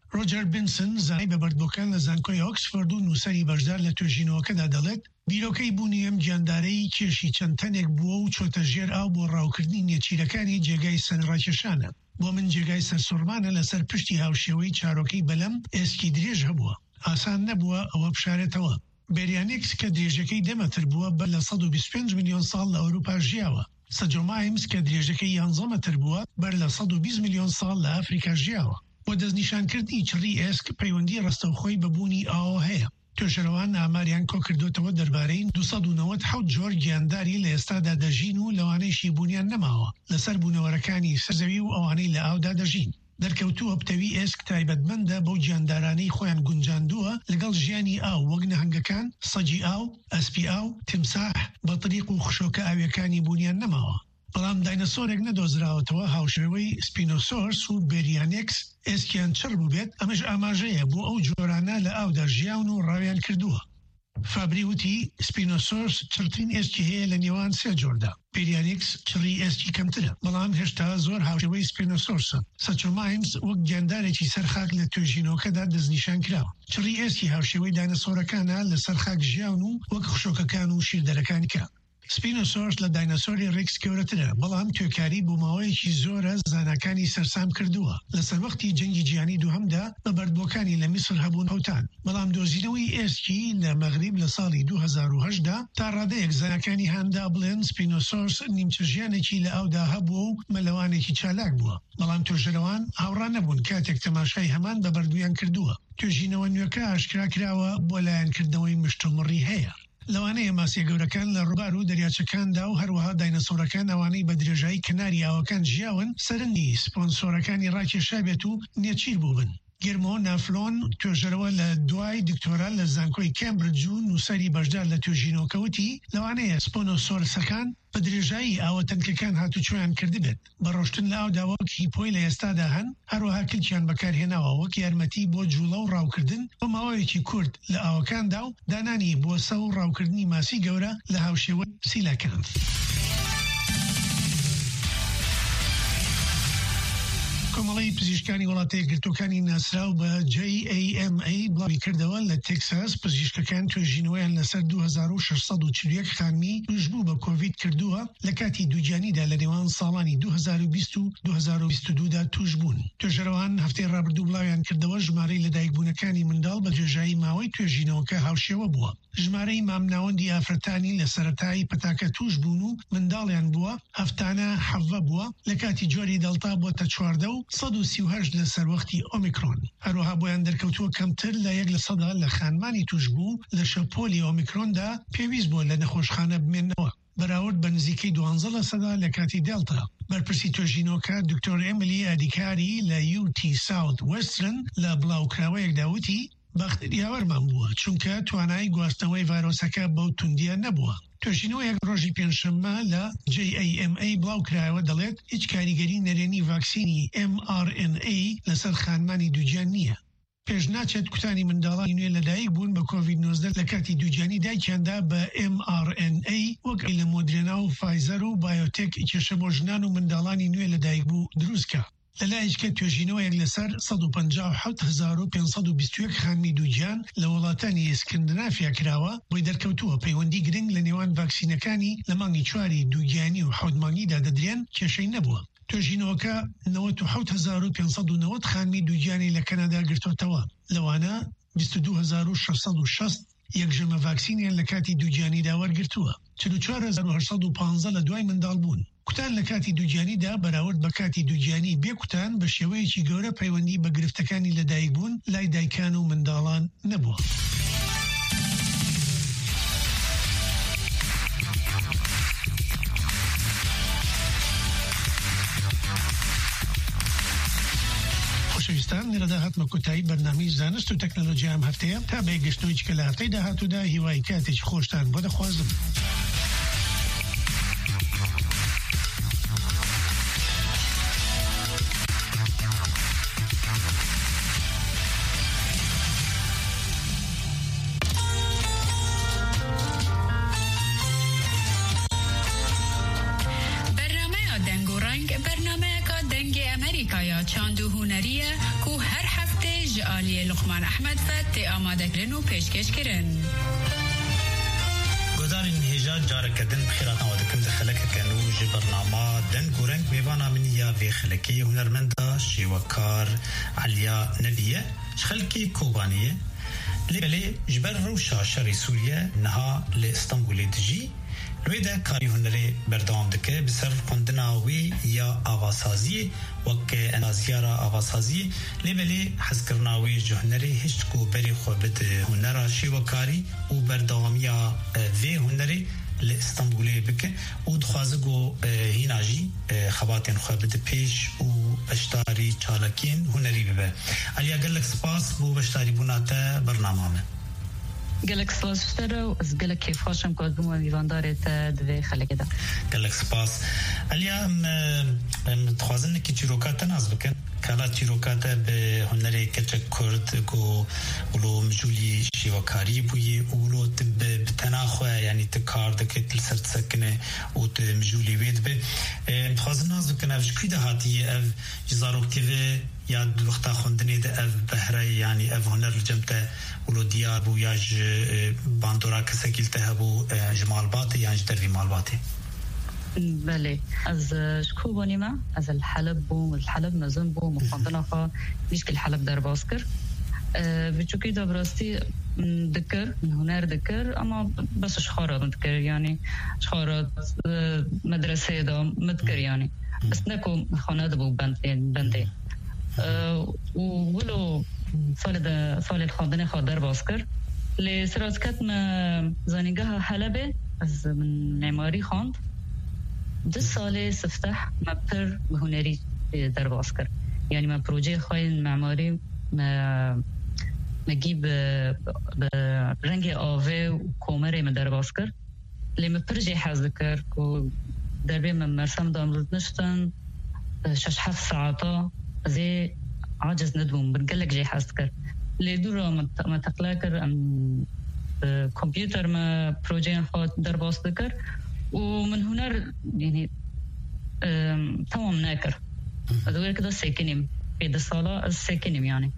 [SPEAKER 11] ڕۆجەر بنسن زای بە بەردبووەکان لە زانکۆی ئۆکسفۆرد و نووسەری بەشدار لە توێژینەوەکەدا دەڵێت بیرۆکەی بوونی ئەم گیاندارەی کێشی چەند تەنێک بووە و چۆتە ژێر ئاو بۆ ڕاوکردنی نێچیرەکانی جێگای سەرڕاکێشانە. بۆ من جێگای سەرسوڕمانە لەسەر پشتی هاوشێوەی چارۆکەی بەلەم ئێسکی درێژ هەبووە. ئاسان نەبووە ئەوە بشارێتەوە. بێریانێکس کە درێژەکەی دەمەتر بووە بە لە سەد و بیست و پێنج میلیۆن ساڵ لە ئەوروپا ژیاوە. سەجۆمایمس کە درێژەکەی یانزە مەتر بووە بەر لە سەد و بیست میلیۆن ساڵ لە ئەفریقا ژیاوە. بۆ دەستنیشانکردنی چڕی ئێسک پەیوەندی ڕستەوخۆی بەبوونی ئاوە هەیە. توێژەرەوان ئاماریان کۆ کردوتەوە دەربارەی دووسەد و نەوەت حەوت جۆر گیانداری لە ئێستادا دەژین و لەوانەیشی بوونیان نەماوە لەسەر بوونەوەرەکانی سەرزەوی و ئەوانەی لە ئاودا دەژین. دەرکەوتووە پتەوی ئێسک تایبەتمەندە بەو گیاندارانەی خۆیان گونجاندووە لەگەڵ ژیانی ئاو وەک نەهەنگەکان، سەجی ئاو، ئەسپی ئاو، تیمساح، بەطریق و خشۆکە ئاویەکانی بوونیان نەماوە. بەڵام داینەسۆرێک نەدۆزراوەتەوە هاوشێوەی سپینۆسۆرس و بێریانێکس ئێسکیان چڕ بووبێت ئەمەش ئاماژەیە بۆ ئەو جۆرانە لە ئاودا ژیاون و ڕاویان کردووە. فابری وتی سپینۆسۆرس چرترین ئێسکی هەیە لە نێوان سێ جۆردا. بێریانێکس چڕی ئێسکی کەمترە بەڵام هێشتا زۆر هاوشێوەی سپینۆسۆرسە. سەچۆمایمس وەک گیاندارێکی سەرخاک لە توێژینەوەکەدا دەستنیشان کراوە. چڕی ئێسکی هاوشێوەی داینەسۆرەکانە لە سەرخاک ژیاون و وەک خشۆکەکان و شیردەرەکانی کە. سپینۆسۆرس لە داینەسۆری ڕێکس گەورەترە بەڵام توێکاری بووماوەیەکی زۆرە زانەکانی سەرسام کردووە. لە سەروەختی جەنگی جیهانی دووهەمدا بە بەردبووەکانی لە میسر هەبوون هەوتان. بەڵام دۆزینەوەی ئێسکی لە مەغریب لە ساڵی دوو هەزار و هەشتدا تا ڕادەیەک زانەکانی هەندا بڵێن سپینۆسۆرس نیمچە ژیانێکی لە ئاودا هەبووە و مەلەوانێکی چالاک بووە. بەڵام توێژەرەوان هاوڕا نەبوون کاتێک تەماشای هەمان بە بەردبوویان کردووە. توێژینەوە نوێکە ئاشکرا کراوە بۆ لایەنکردنەوەی مشتومڕی هەیە. لەوانەیە ماسیە گەورەکان لە ڕووبار و دەریاچەکاندا و هەروەها داینەسۆرەکان ئەوانەی بە درێژایی کناری ئاوەکان ژیاون سەرنجی سپۆنسۆرەکانی ڕاکێشا بێت و نێچیر بووبن. گرمۆ نافلۆن توێژەرەوە لە دوای دکتۆرا لە زانکۆی کامبرج و نووسەری بەشدار لە توێژینەوەکەوتی لەوانەیە سپۆنسۆرسەکان بە درێژایی ئاوە تەنکەکان هاتوچۆیان کردبێت بە ڕۆشتن لە ئاودا وەک هیپۆی لە ئێستادا هەن هەروەها کلچیان بەکارهێناوە وەک یارمەتی بۆ جوڵە و ڕاوکردن بە ماوەیەکی کورت لە ئاوەکاندا و دانانی بۆسە و ڕاوکردنی ماسی گەورە لە هاوشێوە سیلاکان. کۆمەڵی پزیشکانی وڵاتەیە گرتوەکانی ناسراو بە جی ئەی ئەم ئەی بڵاوی کردەوە لە تێکساس پزیشکەکان توێژینەوەیان لەسەر دوو هەزار و شەشسەد و چل و یەک خانمی توشبوو بە کۆڤید کردووە لە کاتی دووجانیدا لە نێوان ساڵانی دوو هەزار و بیست و دوو هەزار و بیست و دوودا توش بوون. توێژەرەوان هەفتەی ڕابردوو بڵاویان کردەوە ژمارەی لەدایکبوونەکانی منداڵ بە درێژایی ماوەی توێژینەوەکە هاوشێوە بووە. ژمارەی مامناوەندی ئافرەتانی لە سەرەتایی پەتاکە توش بوون و منداڵیان بووە هەفتانە حەڤە بووە لە کاتی جۆری دەڵتا بۆتە چواردە و سەد و سی و هەشت لە سەروەختی ئۆمیکرۆن. هەروەها بۆیان دەرکەوتووە کەمتر لە یەک لە سەدا لە خانمانی توشبوو لە شەپۆلی ئۆمیکرۆندا پێویست بووە لە نەخۆشخانە بمێنەوە بەراورد بە نزیکەی دوانزە لە سەدا لە کاتی دێڵتا. بەرپرسی توێژینەوەکە دکتۆر ئێمیلی ئادیکاری لە یو تی ساوت وێسترن لە بڵاوکراوەیەکدا وتی بەختیاوەرمان بووە چونکە توانای گواستنەوەی ڤایرۆسەکە بەو توندیە نەبووە. توێژینەوەیەک ڕۆژی پێنجشەممە لە جی ئەی ئەم ئەی بڵاو کرایەوە دەڵێت هیچ کاریگەری نەرێنی ڤاکسینی ئێم ئار ئێن ئەی لەسەر خانمانی دووجیان نییە. پێش ناچێت کوتانی منداڵانی نوێ لەدایک بوون بە کۆڤید نۆزدە لە کاتی دووجانی دایکیاندا بە ئێم ئار ئێن ئەی وەک لە مۆدرێنا و فایزەر و بایۆتێک کێشە بۆ ژنان و منداڵانی نوێ لەدایک بوو دروستکە. لەلایەکە توێژینەوەیەک لەسەر سەد و پەنجا و حەوت هەزار و پێنجسەد و بیست و یەک خانمی دووجیان لە وڵاتانی ئسکەندنافیا کراوە بۆی دەرکەوتووە پەیوەندی گرنگ لە نێوان ڤاکسینەکانی لە مانگی چواری دووگیانی و حەوت مانگیدا دەدرێن کێشەی نەبووە. توێژینەوەکە نەوەت و حەوت هەزار و پێنجسەد و نەوەت خانمی دووگیانی لە کەنەدا گرتوتەوە. لەوانە بیست و دوو هەزار و شەشسەد و شەست یەکژەمە ڤاکسینیان لە کاتی دووجیانیدا وەرگرتووە. چل و چوار هەزار و هەشت سەد و پانزە لە دوای منداڵ بوون. کوتان لە کاتی دووجیانیدا بەراورد بە کاتی دووجیانی بێ کوتان بە شێوەیەکی گەورە پەیوەندی بە گرفتەکانی لەدایک بوون لای دایکان و منداڵان نەبووە. خۆشەویستان لێرەدا هاتمە کۆتایی بەرنامەی زانست و تەکنۆلۆژیا ئەم هەفتەیە تا بەیەگەشتنەوەی کە لە هەفتەی داهاتوودا هیوای کاتێکی خۆشتان بۆ دەخوازم.
[SPEAKER 4] چاند و هنریه کو هر هفته
[SPEAKER 2] جالی لقمان احمد فت آماده کرن و پیشکش کرن.
[SPEAKER 5] گزارین هجا جار کردن بخیرات نوادکم دخلک کنو جی برنامه دن گورنگ میوانا منیا وی خلکی هنرمندا شیوکار علیا نبیه خلکی کوبانیه لیبلی جبر روشا شری سوریه نها لإستانبول دجی لویده کاری هنری بردام دکه بسر قندناوی یا آواسازی وکه انازیارا آواسازی لیبلی حسکرناوی جهنری هشت کو بری خوبت هنرا شیوکاری و بردامیا وی هنری لإستانبول بکه و دخوازگو هیناجی خباتین خوبت پیش و بشتاری چالکین هنری ببه علیا گلک سپاس بو بشتاری بوناته برنامه
[SPEAKER 12] گلک سپاس شتره و از گلک کیف خوشم که بوم ویوانداره تا دوی خلقه ده
[SPEAKER 5] گلک سپاس علیا متخوازن که چیروکات ناز بکن کالا چیروکات به هنری کچک کرد گو ولو مجولی شیوکاری بوی ولو تب بتناخوه یعنی تکار دکه تلسر تسکنه و مجولی وید به متخوازن ناز بکن افش کوی ده هاتی اف جزاروکتیوه یا وقتا خوندنی ده اف بهره یعنی اف هنر جمته ولو دیار بو یا باندورا کسکیل تهبو جمال باتی یا جدروی مال باتی
[SPEAKER 12] بله از شکوبانی ما از الحلب بوم الحلب مزن بوم مخاندنا خوا میشکل حلب در باز کر بچوکی دا براستی دکر هنر دکر اما بس شخارات مدکر یعنی شخارات مدرسه دا مدکر یعنی بس نکو خانه دا بو بنده و ولو سال دا سال الخاندنه خواه در باز کر لسراز کت ما زانیگاه حلبه از من معماری خاند دو سال سفتح ما پر هنری در باز کرد یعنی ما پروژه خواهی معماری ما مجيب برنج آوه و کومره ما در باز کرد لما پروژه حاضر کرد که در بین من مرسم دامرود نشتن شش هفت ساعتا زي عاجز ندوم بنقلق جي حاضر کرد لیدورا ما تقلا کرد کمپیوتر ما پروژه خواهد در باز کرد ومن هنر يعني تمام ناكر هذول كده ساكنين في الصالة الساكنين يعني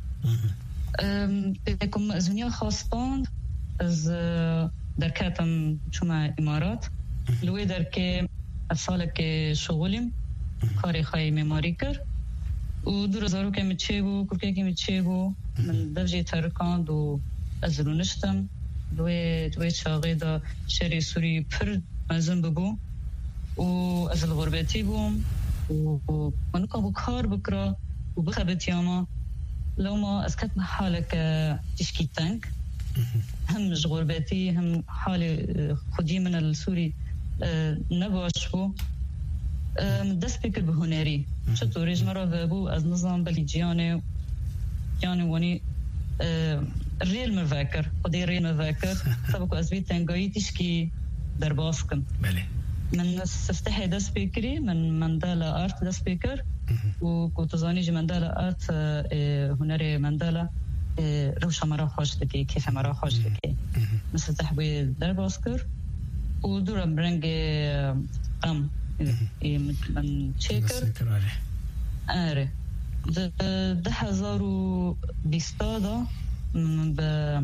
[SPEAKER 12] بكم مأذونية خاصة از دركاتم شما إمارات لوي درك الصالة كشغلهم كاري خاي معماري كر ودور زارو كم تشيبو كل كم تشيبو من درجة تركان دو أزرونشتم دوي دوي شاغيدا شري سوري برد مزن ببو و از الغربتی بوم و منو که بکار بکرا و بخبت یاما لو ما از کت محالك تشكي تانك هم غربتي هم حالي خدي من السوري نباش بو دست بكر بهنري شطوريج مرة بابو از نظام بلجياني يعني واني الريل مفاكر خدي الريل مفاكر سبكو از بي تنقاي تشكي در باز کن
[SPEAKER 5] بله
[SPEAKER 12] من استفتح دست بکری من مندالا آرت دست بکر و کوتزانی جو مندالا آرت هنر مندالا روش مرا خوش دکی کیف مرا خوش دکی مستفتح بوی در باز کر و دورم رنگ قم من چیکر آره ده هزار و بیستا دا به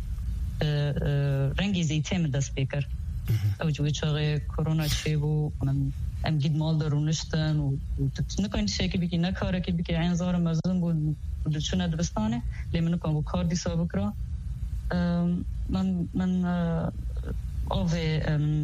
[SPEAKER 12] رنگی زیتیم دست بکر او جوی چاقه کرونا چه بو من ام گید مال درونشتن و نکنی چه که بکی نکاره که بکی عین زار مزن بود دلچونه دبستانه لی من نکن بو کار دیسا بکرا من من آوه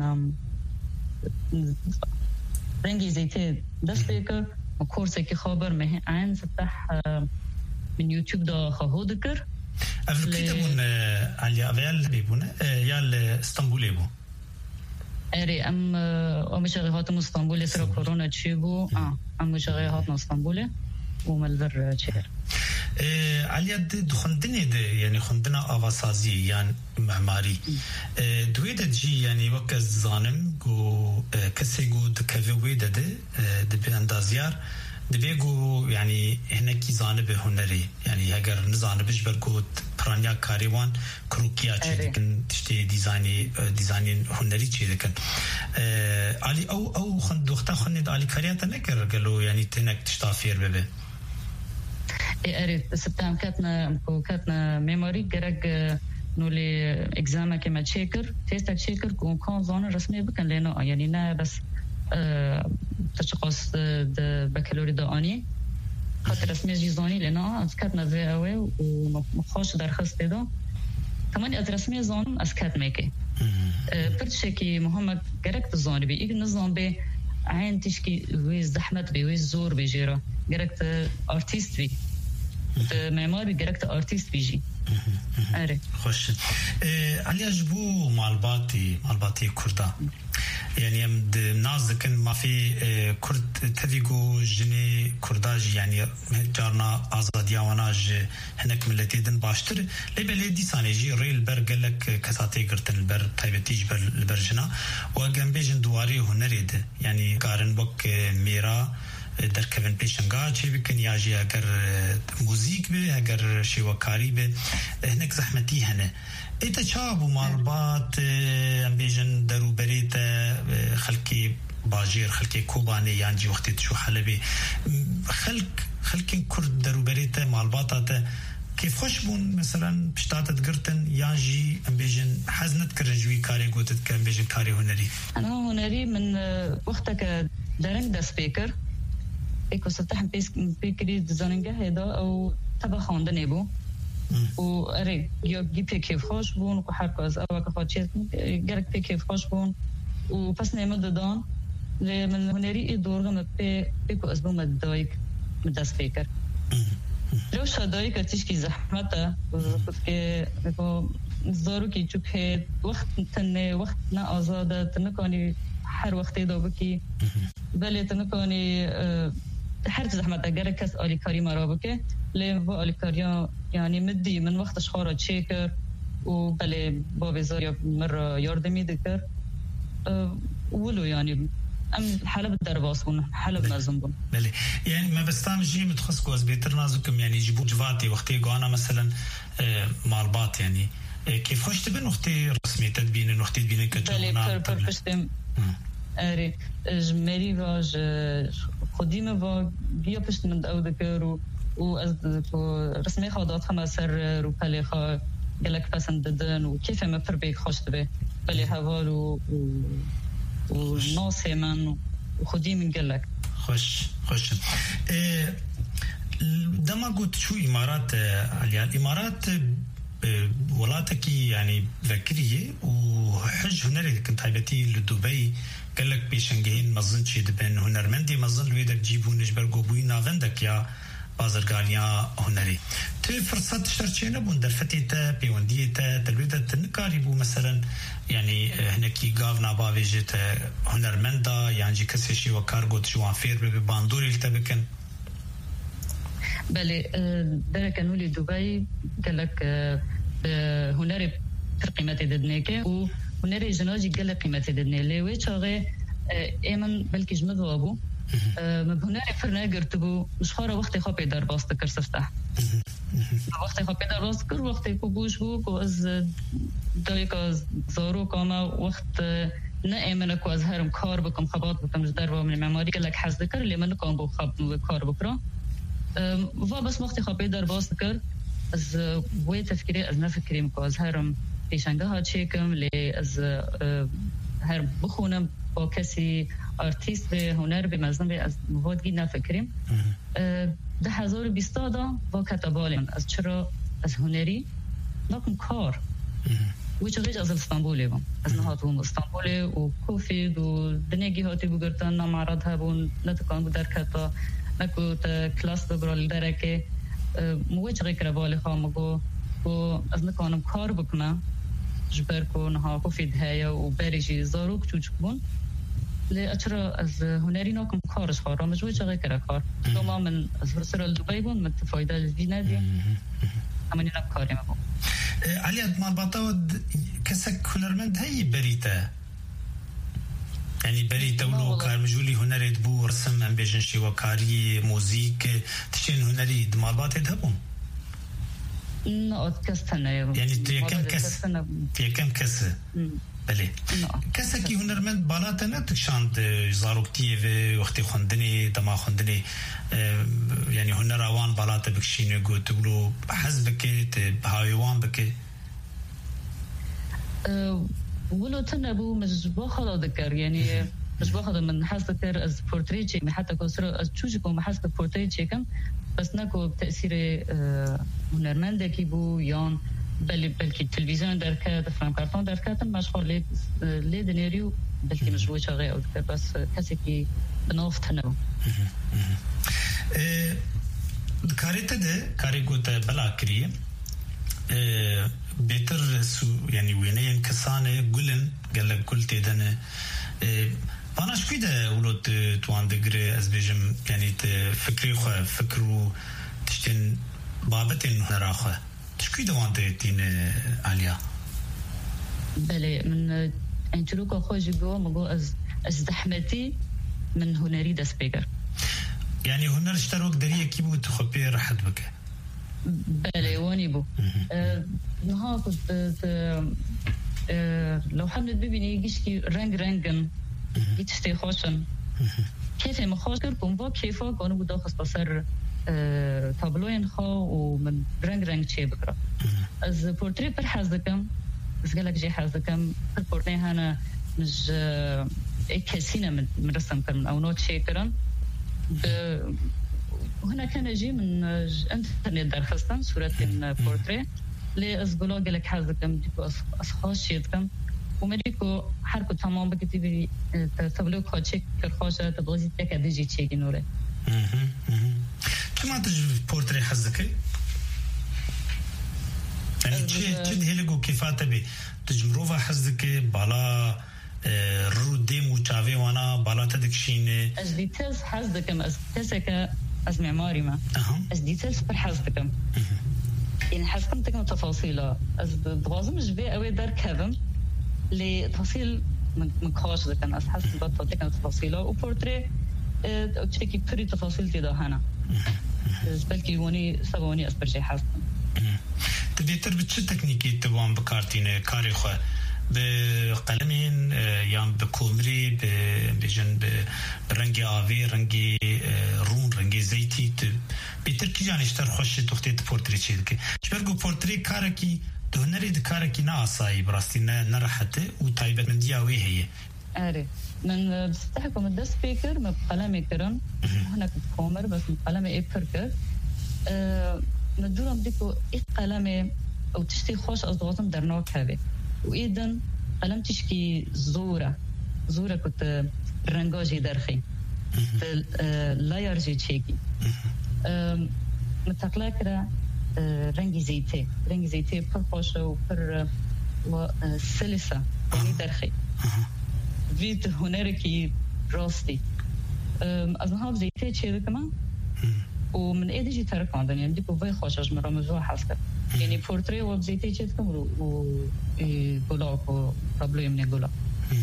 [SPEAKER 12] رنگی زیته دست بکر و کورسه که خابر مه عین فتح من یوتیوب دا خواهو دکر
[SPEAKER 5] افکیده بون علیا اویل بیبونه یا استانبولی بو
[SPEAKER 12] اري ام ام شغي هاتم اسطنبول سر كورونا تشيبو اه ام شغي هاتم اسطنبول وملبر تشير
[SPEAKER 5] علي د خندني د يعني خندنا اواسازي يعني معماري دويد جي يعني وك زانم جو كسيغو د كفويد د د باندازيار دبيغو يعني هناك زانب هنري يعني اگر نزانبش برگوت پرانیا کاریوان کروکیا چه دکن تشتی دیزاینی دیزاین هنری چه دکن علی او او خند وقتا خند علی کاریات نکر گلو یعنی تنک تشتافیر ببه
[SPEAKER 12] اريد سبتام كاتنا كاتنا ميموري جرق نولي اكزاما كما تشيكر تيستك تشيكر كون كون زون رسمي بكن لنا يعني نا بس تشخص بكالوري داني خاطر رسمي جيزوني لنا كاتنا في اوي ومخوش درخص تيدا كمان ادرسمي زون اسكات ميكي برتشكي مهمة جرق تزون بي ايق نظام بي عين تشكي ويز زحمت بي ويز زور بيجيرا جرقت ارتيست بي معماري جرقت ارتيست بيجي اري
[SPEAKER 13] خوش علي اجبو معلباتي معلباتي كردا يعني امد نازكن ما في كرد تديقو جني كرداج يعني جارنا ازاديا وناج هناك ملتي دن باشتر لبلي دي سانيجي ريل برقلك كساتي قرتن البر تايبتي جبر البرجنا وجنب بيجن دواري هنريد يعني قارن بك ميرا در کبن پیشنگاه چه بکن یا جی اگر موزیک به اگر شیوکاری به هنک زحمتی هنه ایتا چابو مالبات ام بیجن درو بریت خلقی باجیر خلقی کوبانی یانجی وقتی تشو حلبی خلق خلقی کرد درو بریت مالباتات كيف خوش بون مثلا بشتاتت قرتن يانجي ام بيجن حزنت كرجوي كاري قوتت كان بيجن كاري هنري
[SPEAKER 12] انا هنري من وقتك درنج دا سبيكر ايكو ستحن بيكري زاننگه هيدا او تبا خانده نبو و اري يو جي كيف خوش بون و حركو از اوك خوشيت گرك بي كيف خوش بون و پس نيمو ددان من هنري اي دورغم بي بيكو ازبو مدايك مدا سبيكر رو شادایی که تیش کی زحمته که بگو زارو کی چوکه وقت تنه وقت نه آزاده تنه کنی هر وقتی دو بکی بله تنه کنی هر زحمت اگر کس آلیکاری مرا بکه لی با آلیکاریا یعنی مدی من وقتش خارا چیکر و بله با بزاری مرا یاردمی دکر ولو یعنی ام حلب درباس بون حلب مازم بون
[SPEAKER 13] بله يعني ما بستامجي متخصص از بيتر نازكم يعني يجيبوا جواتي وقتي قانا مثلا مالبات يعني كيف خوش تبين وقتي رسمي تدبين وقتي تبين كجونا
[SPEAKER 12] بله پر پشتم اري جمري واج خديمه وا بيا پشت من او دكرو و از رسمي خادات هم سر رو پله خا گلک پسند ددن و كيف ما پر بيك خوش تبي بله هوالو وناس من وخدي من قلك
[SPEAKER 13] خوش خوش اه دما قلت شو إمارات عليا الإمارات ولاتك يعني ذكرية وحج هنري كنت هايبتي لدبي قالك بيشنجين مظن شي دبن هنرمندي مظن لويدك جيبو نجبر قبوي ناغندك يا بازرگانیا هنری تو فرصت شرچه نبون در فتیتا پیوندیتا تلویتا تنکاری بو مثلا يعني هناكي قافنا باويجت هنرمندا يعني كسي شي وكارغوت جوان فير بباندوري التبكن
[SPEAKER 12] بله درك نولي دبي قالك هنري قيمتي ددنيكه وهنري جناجي قال قيمتي ددني لوي چاغه ايمن بلكي جمدوابو مبهنري فرنا قرتبو شخاره وقتي خو پیدر باست کر سفته وقتی خو پیدر باست کر وقتی کو گوش بو کو از دایکا زارو کاما وقت نه ایمنه کو از هرم کار بکم خبات بکم در و من معماری کلک حزد کر لیمن کام بو خب کار بکرا و بس وقتی خو پیدر باست کر از وی تفکری از نفکریم کو از هرم پیشنگه ها چیکم لی از هر بخونم با کسی آرتیست به هنر به مزنم به از وادگی نفکریم ده هزار بیستا دا با کتابالیم از چرا از هنری نکن کار و چرا از استانبولی بام از نهات بوم استانبولی و کوفید و دنیگی هاتی بگرتن نمارد هبون نتکان بود در کتا نکو تا کلاس بگرال درکه موی چرا کروالی خامگو و از نکانم کار بکنم جبر کو نها کوفید هیا و بریجی زاروک چوچک بون لی اچرا از هنری ناکم کارش خورا مجبور چه غیر کار دوما من از فرسرال دبی بون من تفایده جدی ندیم همانی نب کاری مبون
[SPEAKER 13] علی ادمان باطاود کسک هنرمند هی بریتا يعني بريتا ولو كار مجولي هنري دبو رسم ام بيجن شي وكاري موزيك تشين هنري دمال باطي دهبون
[SPEAKER 12] نقط كستنا
[SPEAKER 13] يعني تيكم كس تيكم كس بله کسی هنرمند بالات نتشاند زاروکتی و وقتی خوندنی دما خوندنی یعنی يعني هنر اوان بالات بكشينه قلت له حزبك بهايوان بك
[SPEAKER 12] أه ولو تنبو مش باخذ ذكر يعني مش باخذ من حس ذكر از بورتريتشي حتى كسر از تشوجكم محس بورتريتشي كم بس نكو بتأثير أه هنرمند كيبو يان بل بلكي التلفزيون دركات فرام كارتون دركات مشغول لي لي دنيريو بلكي مش وجه غير او بس كسكي بنوفت نو
[SPEAKER 13] ا كاريته ده كاري قلت بلا كريه ا بيتر سو يعني وينين كسانه قلن قال قلت دنا انا شو كده ولوت توان دغري از بيجم يعني فكري خو فكرو تشتن بابتين نراخه شو كده وانت تين عليا
[SPEAKER 12] بله من انتلوكو خوجي جو مغو از ازدحمتي من هنري دا سبيكر
[SPEAKER 13] يعني هنر اشتروك دريه كيبو تخبي راحت بك
[SPEAKER 12] بله واني بو نها كنت لو حملت ببيني يجيشكي رنج رنجن يتشتي خوشن كيف ما خوش كركم بو كيفو كونو بو داخل بصر تابلوين خو ومن رنج رنج شي بكرة از بورتري بر حزكم بس قالك جي حزكم البورتري هانا مش اي كاسينا من من رسم كرن او نوت شي كرن وهنا كان جي من انترنت دار خاصة صورة بورتري لي از قولوا قالك حزكم ديكو اصخاص شيتكم ومريكو حركو تمام بكتبي تابلو كو تشيك كرخوشة تبغزي تاكا ديجي تشيكي نوري
[SPEAKER 13] كما تجي بورتري حزكي يعني تشي تشي هيلغو كيفاته بي تجمروفا حزكي بالا رو ديمو تشافي وانا بالا تدكشين
[SPEAKER 12] از ديتيلز حزكم از تسكا از معماري ما از ديتيلز بر حزكم يعني حزكم تكم تفاصيله از بغازم جبي اوي دار كذم لتفاصيل من كاش ذكر از حزكم بطل تكم تفاصيله وبورتري تشيكي بري تفاصيل تدا هنا بلكي وني سبوني اسبرجي حاسه
[SPEAKER 13] تديتر بتش تكنيكي تبان بكارتين كاري خو بقلمين يام بكومري بجن برنجي افي رنجي رون رنجي زيتي بتركي يعني اشتر خوش تختي بورتري تشيلكي شبرغو بورتري كاركي دهنري دكاركي ناصاي براستي نرحته وتايبت من دياوي هي
[SPEAKER 12] أري من بستحكم الدا سبيكر ما بقلمي كرن هناك بكومر بس بقلمي إيه بركر أه ندورم ديكو إيه قلمي أو تشتي خوش أصدقاتم درناك هذي وإيدن قلم تشكي زورة زورة كنت رنجاجي درخي أه لا يرجي تشيكي أه متقلاكرة أه رنجي زيتي رنجي زيتي بر خوشة وبر سلسة يعني درخي فيت هنركي راستي از نهاب زيتي تشيل كمان ومن ايدي جي ترك عندن يعني ديكو في خوشش مرة مجوع حاسكر يعني بورتري وب زيتي تشيل كمان و غلاق و بروبلم من غلاق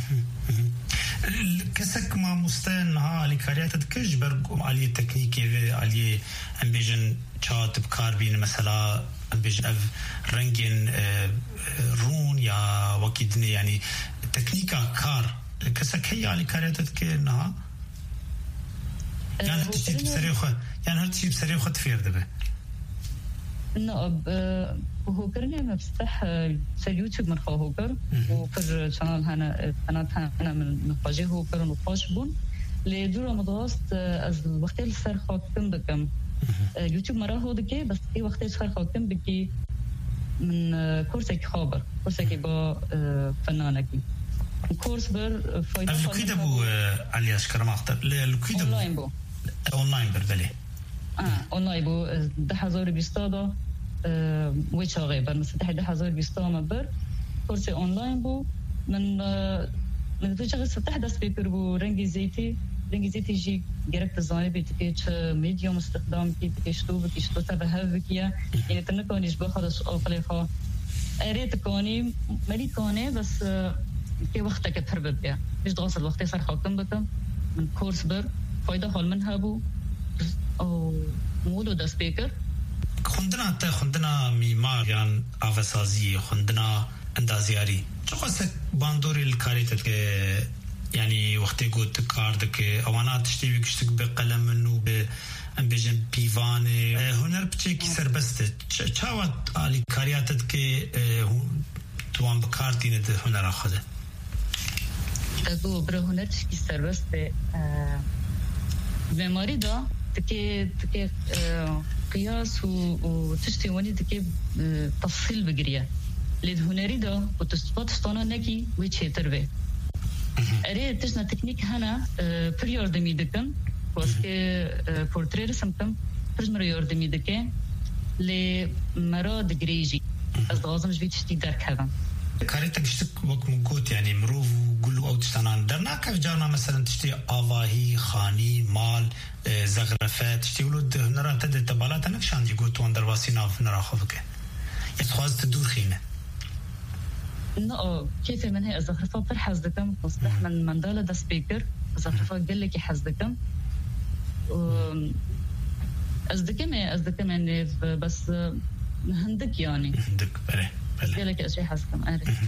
[SPEAKER 13] كسك ما مستان ها على كاريات كش برغ على تكنيكي على امبيجن شات بكار بين مثلا امبيجن اف رنجين رون يا وكيدني يعني تكنيكا كار كسك هي على كارياتك كأنها يعني هرتشي بسريخة يعني هرتشي بسريخة تفير دبه
[SPEAKER 12] نعم هو كرني أنا بفتح سيوتيوب من خواهو كر وكر شانال هنا قناة هنا من خواجه هو كر ونقاش بون لدورة مضغاست از الوقت اللي صار خاكم بكم يوتيوب مرة هو دكي بس اي وقت اللي صار خاكم بكي من كورسك خابر كورسك با فنانكي كورس بر
[SPEAKER 13] فايدة لكيدا بو علي أشكر ما أختار لكيدا بو
[SPEAKER 12] أونلاين بو
[SPEAKER 13] أونلاين بر بلي
[SPEAKER 12] آه أونلاين بو ده هزار بيستادا ويش هاي بر مثل ده هزار بيستادا بر كورس أونلاين بو من من ده شغل ستة دست بيبر بو رنجي زيتي رنجي زيتي جي جرك تزاني بيتكيش ميديوم استخدام بيتكيش تو بيتكيش تو تبه بكيا يعني تنكونيش بخلص أقلي خا أريد كوني مريد كوني بس في وقتك تهرب بيا مش تغصل وقتي صار حاكم بكم من كورس بر فايدة حال منها بو أو مولو دا سبيكر
[SPEAKER 13] خندنا تا خندنا ميمار يعني أفسازي خندنا اندازياري شو قصدك باندوري الكاريتك يعني وقتي قلت كاردك أوانا تشتي بكشتك بقلم منو ام بیژن پیوان هنر بچکی سربسته چاوت علی کاریاتت که توان بکارتین ده هنر خود
[SPEAKER 12] تگو بر هنر چکی سربسته بیماری دا تکی تکی قياس وتشتيوني تكي تفصيل بقريه لد هنري دا وتستبط ستانا نكي ويتشي تربي اري تشنا تكنيك هنا پر يردمي دكم واسكي بورتري رسمتم برجمر يردمي دكي لمرا دقريجي از غازم جوي تشتي درك هذا
[SPEAKER 13] كاريتك شتك وقت مقوت يعني مروف وقلو او تشتانان درنا كيف جانا مثلا تشتي آواهي خاني مال زغرفات تشتي ولود هنرا تد تبالات نكشان دي قوت وان درباسي ناف هنرا خوفك يتخواز تدور خينه
[SPEAKER 12] نو كيف من هي الزغرفات بر حزدكم مصبح من مندالة دا سبيكر الزغرفات قال لك حزدكم أزدكم أزدكم يعني بس هندك يعني
[SPEAKER 13] هندك بله
[SPEAKER 12] قال لك أشي حزدكم أعرف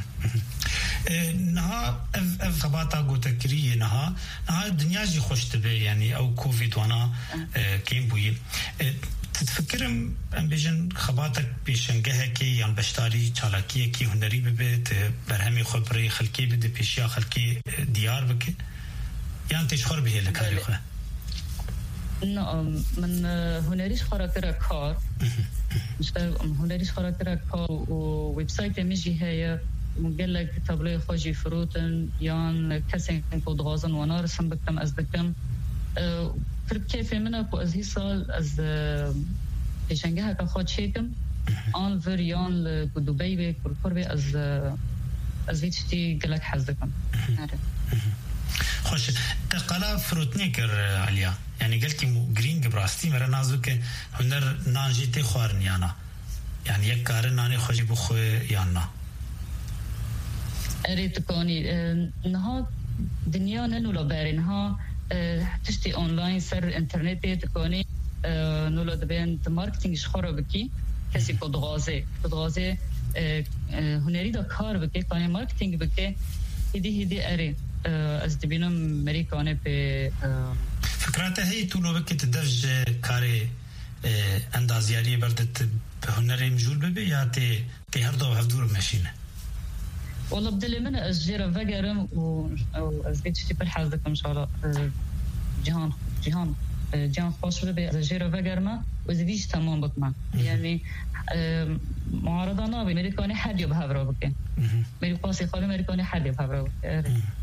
[SPEAKER 13] نها اف خباتا قوتكريه نها نها الدنيا جي خوش تبي يعني او كوفيد وانا كيم بوي تتفكرم ام بيجن خباتك بيشنگه كي يعني بشتاري چالاكيه كي هنري ببيت برهمي خبري خلقي بده بيشيا خلقي ديار بك يعني تشخر به لك خو
[SPEAKER 12] نعم من هنريش خراكرا كار مش هنريش خراكرا كار وويب سايت ميجي هي قال لك تابلو خوجي فروتن يان كسين كود غازن وانا رسم بكم از دكم فرب كيف منك واز هي صال از بيشنجها كخود شيكم ان فيريان لدبي بكل قربي از از فيتشتي قال لك حزدكم
[SPEAKER 13] خوش تقلا فروتنيكر عليا يعني قلتي جرين براستي مرا نازك هنر نانجيتي خوارنيانا يعني يك كار ناني خوجي بخو يانا
[SPEAKER 12] أريد تكوني نها دنيا نولا بارنها تشتي أونلاين سر إنترنت تكوني نولا دبين ماركتينج شخورة بكي كسي كود غازي كود غازي هنري دا كار بكي كوني ماركتينج بكي هدي هدي أري از دبينم مريكاني ب
[SPEAKER 13] فكرته هي تولو بكي تدرج كاري اندازياري بردت هنري مجول ببي يا تي تي هردو هفدور ماشينه
[SPEAKER 12] والله بدل من الجيرة فجرم وأزيد شيء بالحظك إن شاء الله جهان جهان جهان خوش ببي الجيرة فجرمة وزيدش تمام بكما يعني معارضة نابي أمريكاني حد يبها برابك أمريكاسي خالي أمريكاني حد يبها برابك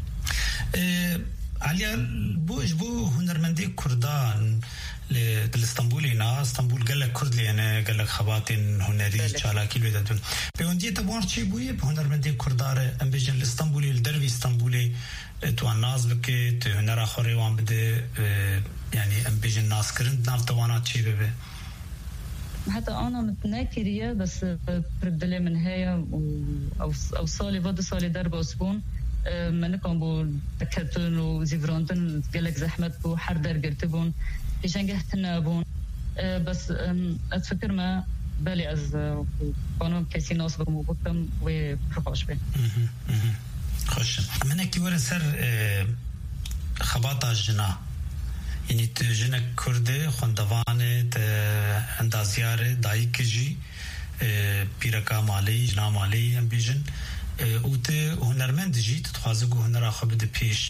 [SPEAKER 13] عليا بوش بو هنرمندي كردان لإسطنبول هنا اسطنبول قال لك كرد لي انا قال لك خباتين هنري چالاكي بدون بيوندي تبوار شي بويه بهنرمندي كردار ام بيجن الاسطنبولي الدربي اسطنبولي تو الناس بك هنر اخري وان بده يعني ام بيجن ناس كرند ناف توانات شي ببه
[SPEAKER 12] حتى انا متناكريه بس بدل من هي او او صالي فد صالي درب اسبون منكم بو تكتون وزيفرونتن قال لك زحمت بو حردر قرتبون بيشنجه تنابون بس أتفكر ما بالي از قانون كسي ناس بكم وبكم وبرخوش به
[SPEAKER 13] خوش منك ورا سر خباطة جنا يعني تجنا كردة خندوانة اندازيارة دايكجي بيركا مالي جنا مالي ام بيجن وت هنرمند جي تتخازقو هنرا خبد بيش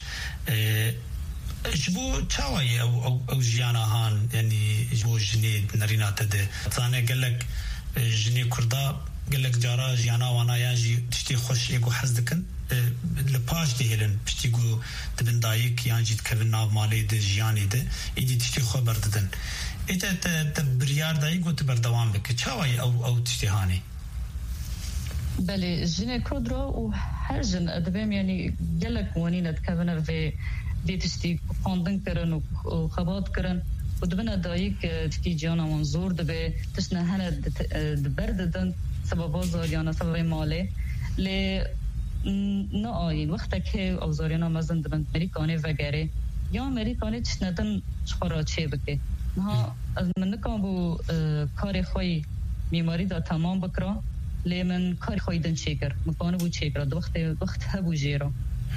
[SPEAKER 13] جبو تشاوي او او او جيانا هان يعني جبو جنيد نرينا تده ثاني قال لك جني كردا قال لك جارا جيانا وانا ياجي تشتي خوش يقو حزدكن لباج دهلن بشتيقو تبن دايك يانجي تكفن ناف مالي ده جياني ده يجي تشتي خبر ددن ايتا تبريار دايقو تبر دوام بك تشاوي او او تشتي هاني
[SPEAKER 12] بلي جني كودرا وحرجن ادبام يعني قال لك وانينا تكفن في دي تشتي فاندن كرن وخبات كرن ودبنا دايك تكي جانا منظور دبي تشنا هنا دبرددن سبب زاريانا سبب مالي ل ناين وقتك هي اوزاريانا مزن دبن امريكاني وغيره يا امريكاني تشندن خراچه بك ها از منكم بو کار خوي معماري دا تمام بكرا لمن کار خوي دن شيكر مكان بو شيكر وقت وقت هبو جيرا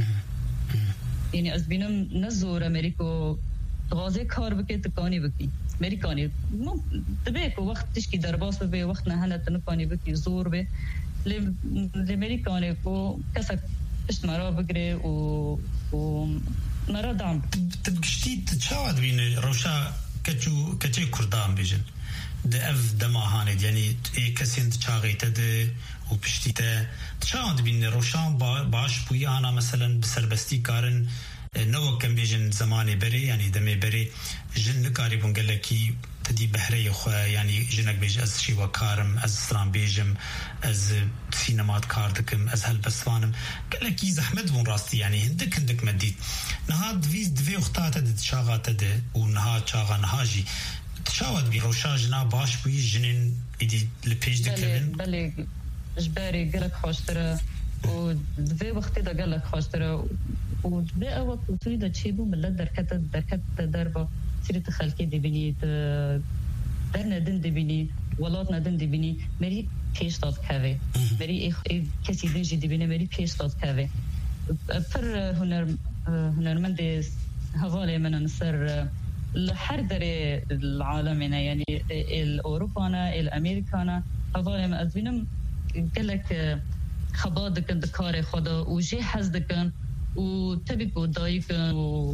[SPEAKER 12] يعني از بینم نزور امریکا غازه کار بکی تکانی بکی امریکانی مو تبه کو وقت تشکی درباس به وقت نه هنه تنکانی بکی زور به لامریکانی کو کسا اشت مرا بگره و و مرا دام
[SPEAKER 13] تبقشتی تشاهد بین روشا کچو کچه کردان بیجن ده اف دماهانه یعنی کسی تشاغیته ده و پشتیته تشاهد بین روشان باش بوی آنا مثلا بسربستی کارن نو کم بیجن زمانی بری یعنی دمی بری جن نکاری بونگلکی تدی بحری خو یعنی جنک بیج از شیوا کارم از سلام بیجم از سینمات کار دکم از هلبسوانم گلکی زحمت بون راستی یعنی هندک هندک مدید نها دویز دوی اختات ده تشاغات ده و نها چاغا نهاجی تشاوت بی روشا جنا باش بوی جنین ایدی لپیج دکلن
[SPEAKER 12] بله جباری گلک خوشتره و دوی وقتی دا گلک خوشتره و دوی اوقت وطوری دا چی بو ملت درکت درکت در با سیرت خلقی دی بینی در ندن دی بینی ولات ندن دی بینی مری پیش داد کوه مری کسی دنجی دی بینی مری پیش داد کوه پر هنر هنرمند هوالی من نصر لحر در العالمنا يعني الأوروبانا الأمريكانا هذول ما أزبينهم قالك خبادك دكار خدا وجي حزدكن وتبقوا دايكن و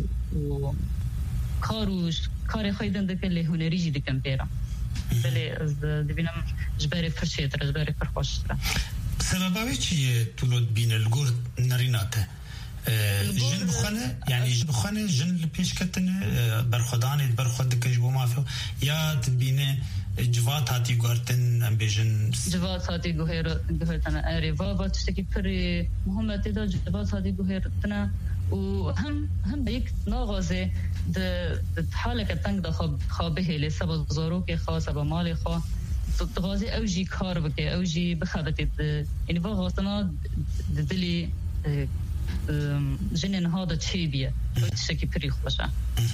[SPEAKER 12] كاروش كاري خيدن دكن اللي هنريجي دكن بيرا بلي از دبينم جباري فرشيت جباري فرخوشترا
[SPEAKER 13] سبباوي چي تولد بين الجور نريناته جن بخانه يعني جن بخانه جن لبيش كتن برخدان برخد كجبو ما فيه يا تبينه جوات هاتي غارتن ام بيجن
[SPEAKER 12] جوات هاتي غهر غهرتنا اريفا باتشتكي فري محمد تدا جوات هاتي غهرتنا وهم هم بيك ناغازه د حاله كتنگ د خب خابه له سبب زورو کې خاصه به مال خو تغازي او جي کار وکي او جي بخدت يعني واغتنا د دلي جنن هذا تشيبيه تشكي بري خوشا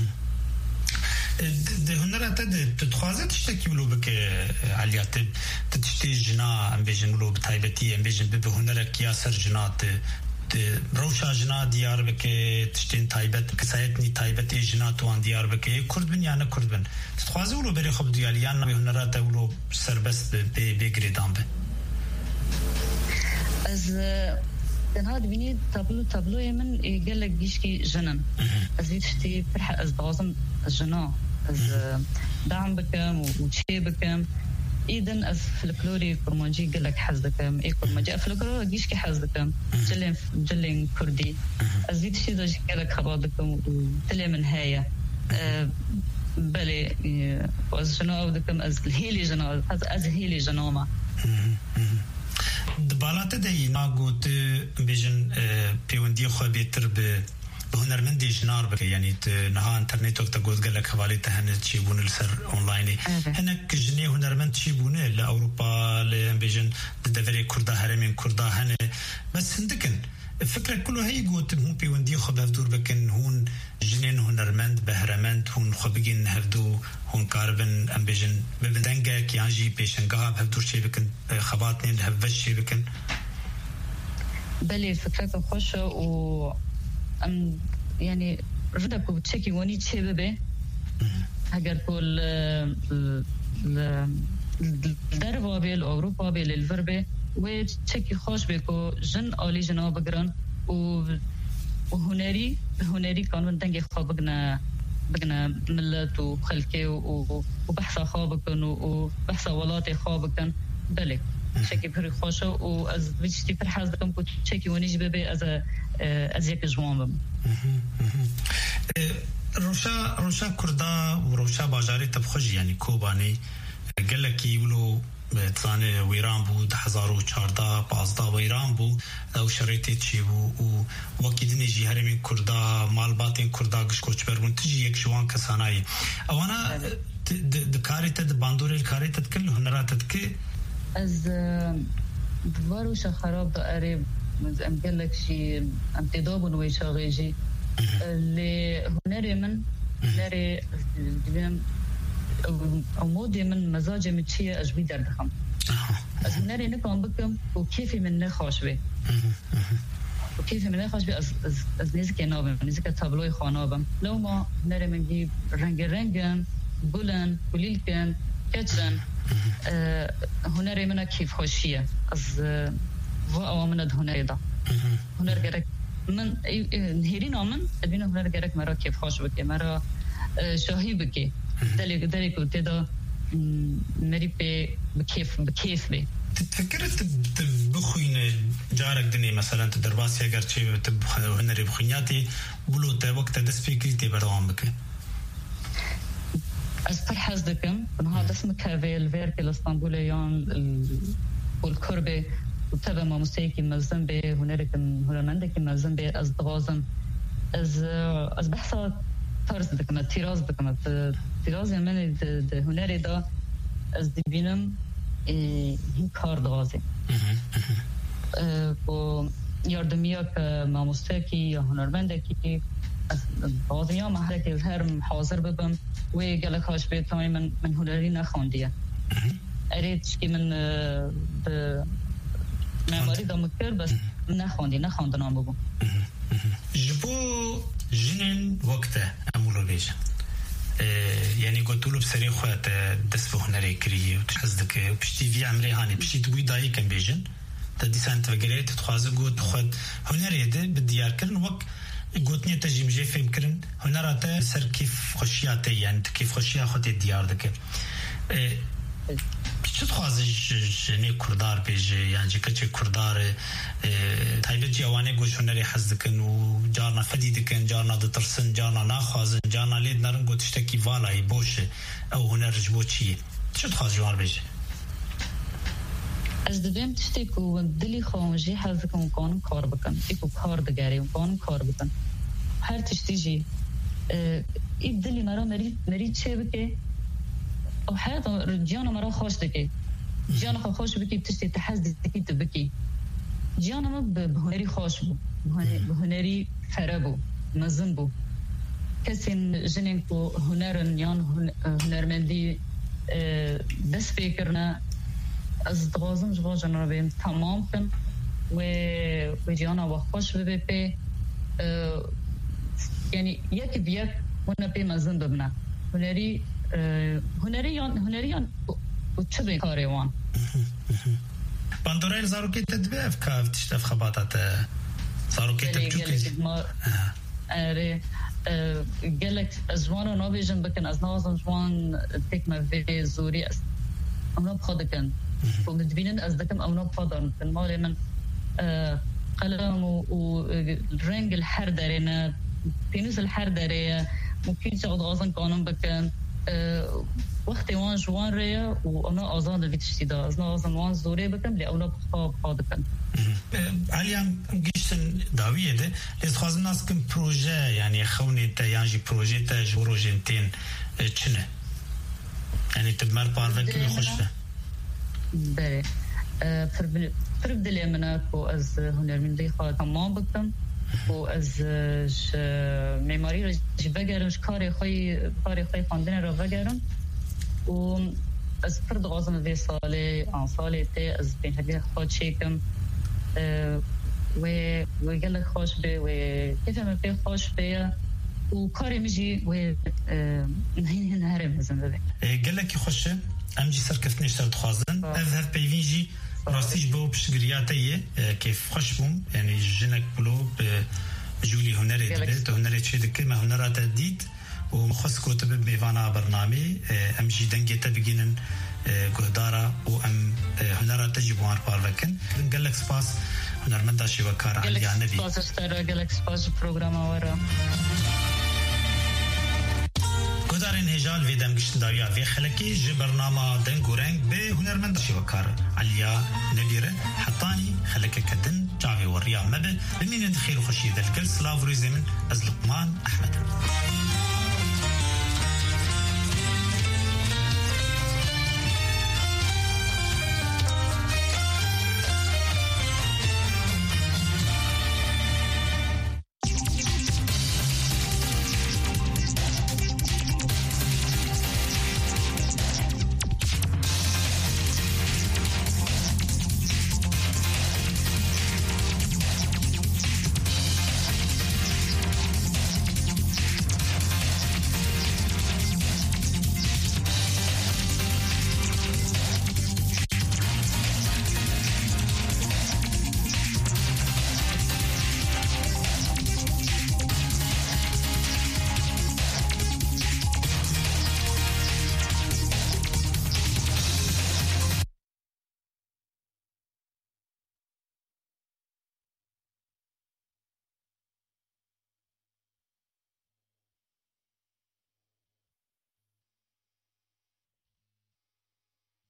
[SPEAKER 13] ده هنرات ده تخوازه تشتكي ولو بك عليات تشتي جنا ام بيجن ولو بتايبتي ام بيجن به هنرك ياسر جنات روشا جنا ديار بك تشتين تايبت كسايتني تايبتي جنات وان ديار بك كرد بن يعني كرد بن تخوازه ولو بري خب دياليان به هنرات ولو سربست بي بيغريدان به
[SPEAKER 12] از تنهاد بینی تابلو تابلو من قال لك جيشكي جنن ازيد شتي فرح از بعضم الجنا از دعم بكم وشي بكم اذا از فلكلوري كرمانجي قال لك حزدكم اي كرمانجي فلكلوري جيشكي حزدكم جلين جلين كردي ازيد شتي قال لك خبادكم تلي من هايه بلي از جنا ودكم از الهيلي جنا از از هيلي جنوما
[SPEAKER 13] دبالات ده ناگوت بیشن پیوندی خو بیتر به هنرمندی جنار بک یعنی نها انترنت وقت گوز گلک حوالی تهنه چی بونه لسر اونلاینی هنک جنی هنرمند چی بونه لأوروبا ل بیشن دفری کرده هرمین کرده هنه بس هندکن فكرة كله هي قوت هم بيوندي خباف دور بكن هون جنين هنرمند بهرمند هون خبيجين هفدو هون كاربن أم بيجن ببندنجا كيانجي بيشنجا بهفدور شيء بكن خباتنين هفش شيء بكن
[SPEAKER 12] بلي فكرة خوشة و أم يعني ردك بتشكي وني شيء ببه هجر كل ال الدربة بيل أوروبا بيل الفربة وتشكي خوش بكو جن آلي جنا بگرن و وهنري هنري كانوا دنگي خو بگنا بگنا ملت و خلقي و وبحثا خو بكن وبحثا ولاتي خو بكن بلي تشكي بري خوش و از بيشتي فرحاز دكم كو تشكي ونيج ببي از از يك جوان بم
[SPEAKER 13] روشا روشا كردا وروشا باجاري تبخج يعني كوباني قال لك يقولوا تانه ویران بود هزار و چهارده پانزده ویران بود او شرایطی چی بود و وقتی نجی هرمین کردا مالباتین کردا گش کوچ برون تجی یک جوان کسانایی اوانا دکاریت د باندور الکاریت کل هنرات که
[SPEAKER 12] از دواروش خراب داره ام قال لك شي امتداب ويشاغيجي اللي هنري من هنري او مودي من مزاجي متشيه اجبي دردخم از نري نكون بكم وكيفي من نخوش بي وكيفي من نخوش بي از از نزك نابم نزك تابلوي خانابم لو ما نري من جيب رنگ رنگن بولن وليلكن كتن هنري منا كيف خوشية از و أوامنا هنري دا هنر جرك من نهيرين آمن أدينا هنر جرك مرا كيف خوش بكي مرا شاهي بكي دلي دلي كنت دا مري بي بكيف بكيف بي
[SPEAKER 13] تفكرت بخوين جارك دني مثلا تدرباسي اگر چه تب هنري بخويناتي بلو تا وقت دس فكرتي بردوام بك
[SPEAKER 12] أذكر حزدكم هذا اسمه كافيل فيرك الاسطنبوليان والكربة وتبع ما موسيقي مزن به هنركم هنرمندك مزن به از دغازم از از بحثا طرز دكم تيراز دكم تيراز من هنري دا از دبينم این کار دغازه و یاردمیا که ما موسیقی یا هنرمندکی بعضی ها محله که هر حاضر ببم و گله کاش به تمام من من هنری نخوندیه اريد شي من ب معماري دمكر بس نخوندي نخوندنا بگو
[SPEAKER 13] جبو جنين وقته امولو بيجا يعني قلت له بسري خوات دس هنري كري وتحزدك بشتي في عمري هاني بشتي تبوي داي كان بيجن تدي سانت فقريت تخواز قلت خد هنري ده بديار كرن وقت قلتني تجي مجي فهم كرن هنراته سر كيف خشياتي يعني كيف خشيا خد ديار دك چه خوازه جنی کردار بیجه یعنی که کردار تایبه جوانه گوشونری حز دکن و جارنا فدی دکن جارنا دترسن جارنا ناخوازن جارنا لید نرن گو تشتکی والای باشه او هنر جبو چیه چه خوازه جوان بیجه
[SPEAKER 12] از دویم تشتکو و دلی خوانجی حز دکن کانم کار بکن ایکو کار دگاری و کانم کار بکن هر تشتیجی ای دلی مرا مرید مرید چه بکه او حياته جيانا مرا خوش دكي جيانا خوش بكي بتشتي تحز دكي تبكي جيانا ما بهنري خوش بو بهنري فربو مزنبو كسين جنينكو هنرن يان هنرمندي دس فكرنا از دغازم جوا جنرابيم تمام كن و جيانا وخوش ببي يعني يك بيك وانا بي مزن ببنا هنري هنريان هنريان وتشبه كاريوان
[SPEAKER 13] باندوريل زاروكي تدبيف كاف تشتف خباطات زاروكي تبجوكي
[SPEAKER 12] اري قالك ازوان نوبيجن بكن از نازم جوان تكما في زوري امنا بخدكن ومدبينن از دكم امنا بخدن المالي من قلم ورنج الحردرينا بينوس الحردريه ممكن تاخذ غازن قانون بكن وقتی وان جوان ریا و اونا آزاد بیتشتی دا از نازم وان زوری بکن لی اونا بخواب خواهد کن
[SPEAKER 13] علیم گیشتن داویه ده لیز خوازم ناز کن پروژه یعنی خونی تا یعنی پروژه تا جوروژنتین چنه یعنی تبمر پاروکی خوش ده
[SPEAKER 12] بله فرب دلی مناک و از هنرمندی خواهد تمام بکن و از معماری را بگرم کاری خوی کاری خوی خواندن را بگرم و از فرد غازم وی ساله آن ساله تی از بین هدی خود چیکم و و گل خوش به و کیفم به خوش به و کاری میجی و نهین نهرم بزن ببین
[SPEAKER 13] گل کی خوشه امجی سرکفت نشتر خازن اذهب بیویجی راستیش بو بشگریاتیه کیف خوش بوم یعنی جنک بلو بجولی هنری دبیت هنری چه دکه ما هنرات دید و مخص کتب میوانا برنامه امجی دنگی تبگینن گهدارا و ام هنرات جبوار پاروکن گلک سپاس هنرمنداشی و کار علیا نبی
[SPEAKER 12] گلک سپاس استرا گلک سپاس پروگرام آورا
[SPEAKER 13] گزارن هجال ویدم گشتن داویا وی خلکی جه برنامه دنگ و رنگ به هنرمنداشی و کار علیا نبیره حطانی خلکی کدن جاوی و ریا مبه بمین دخیل خوشی دلگل سلاو روی زمین از لقمان احمد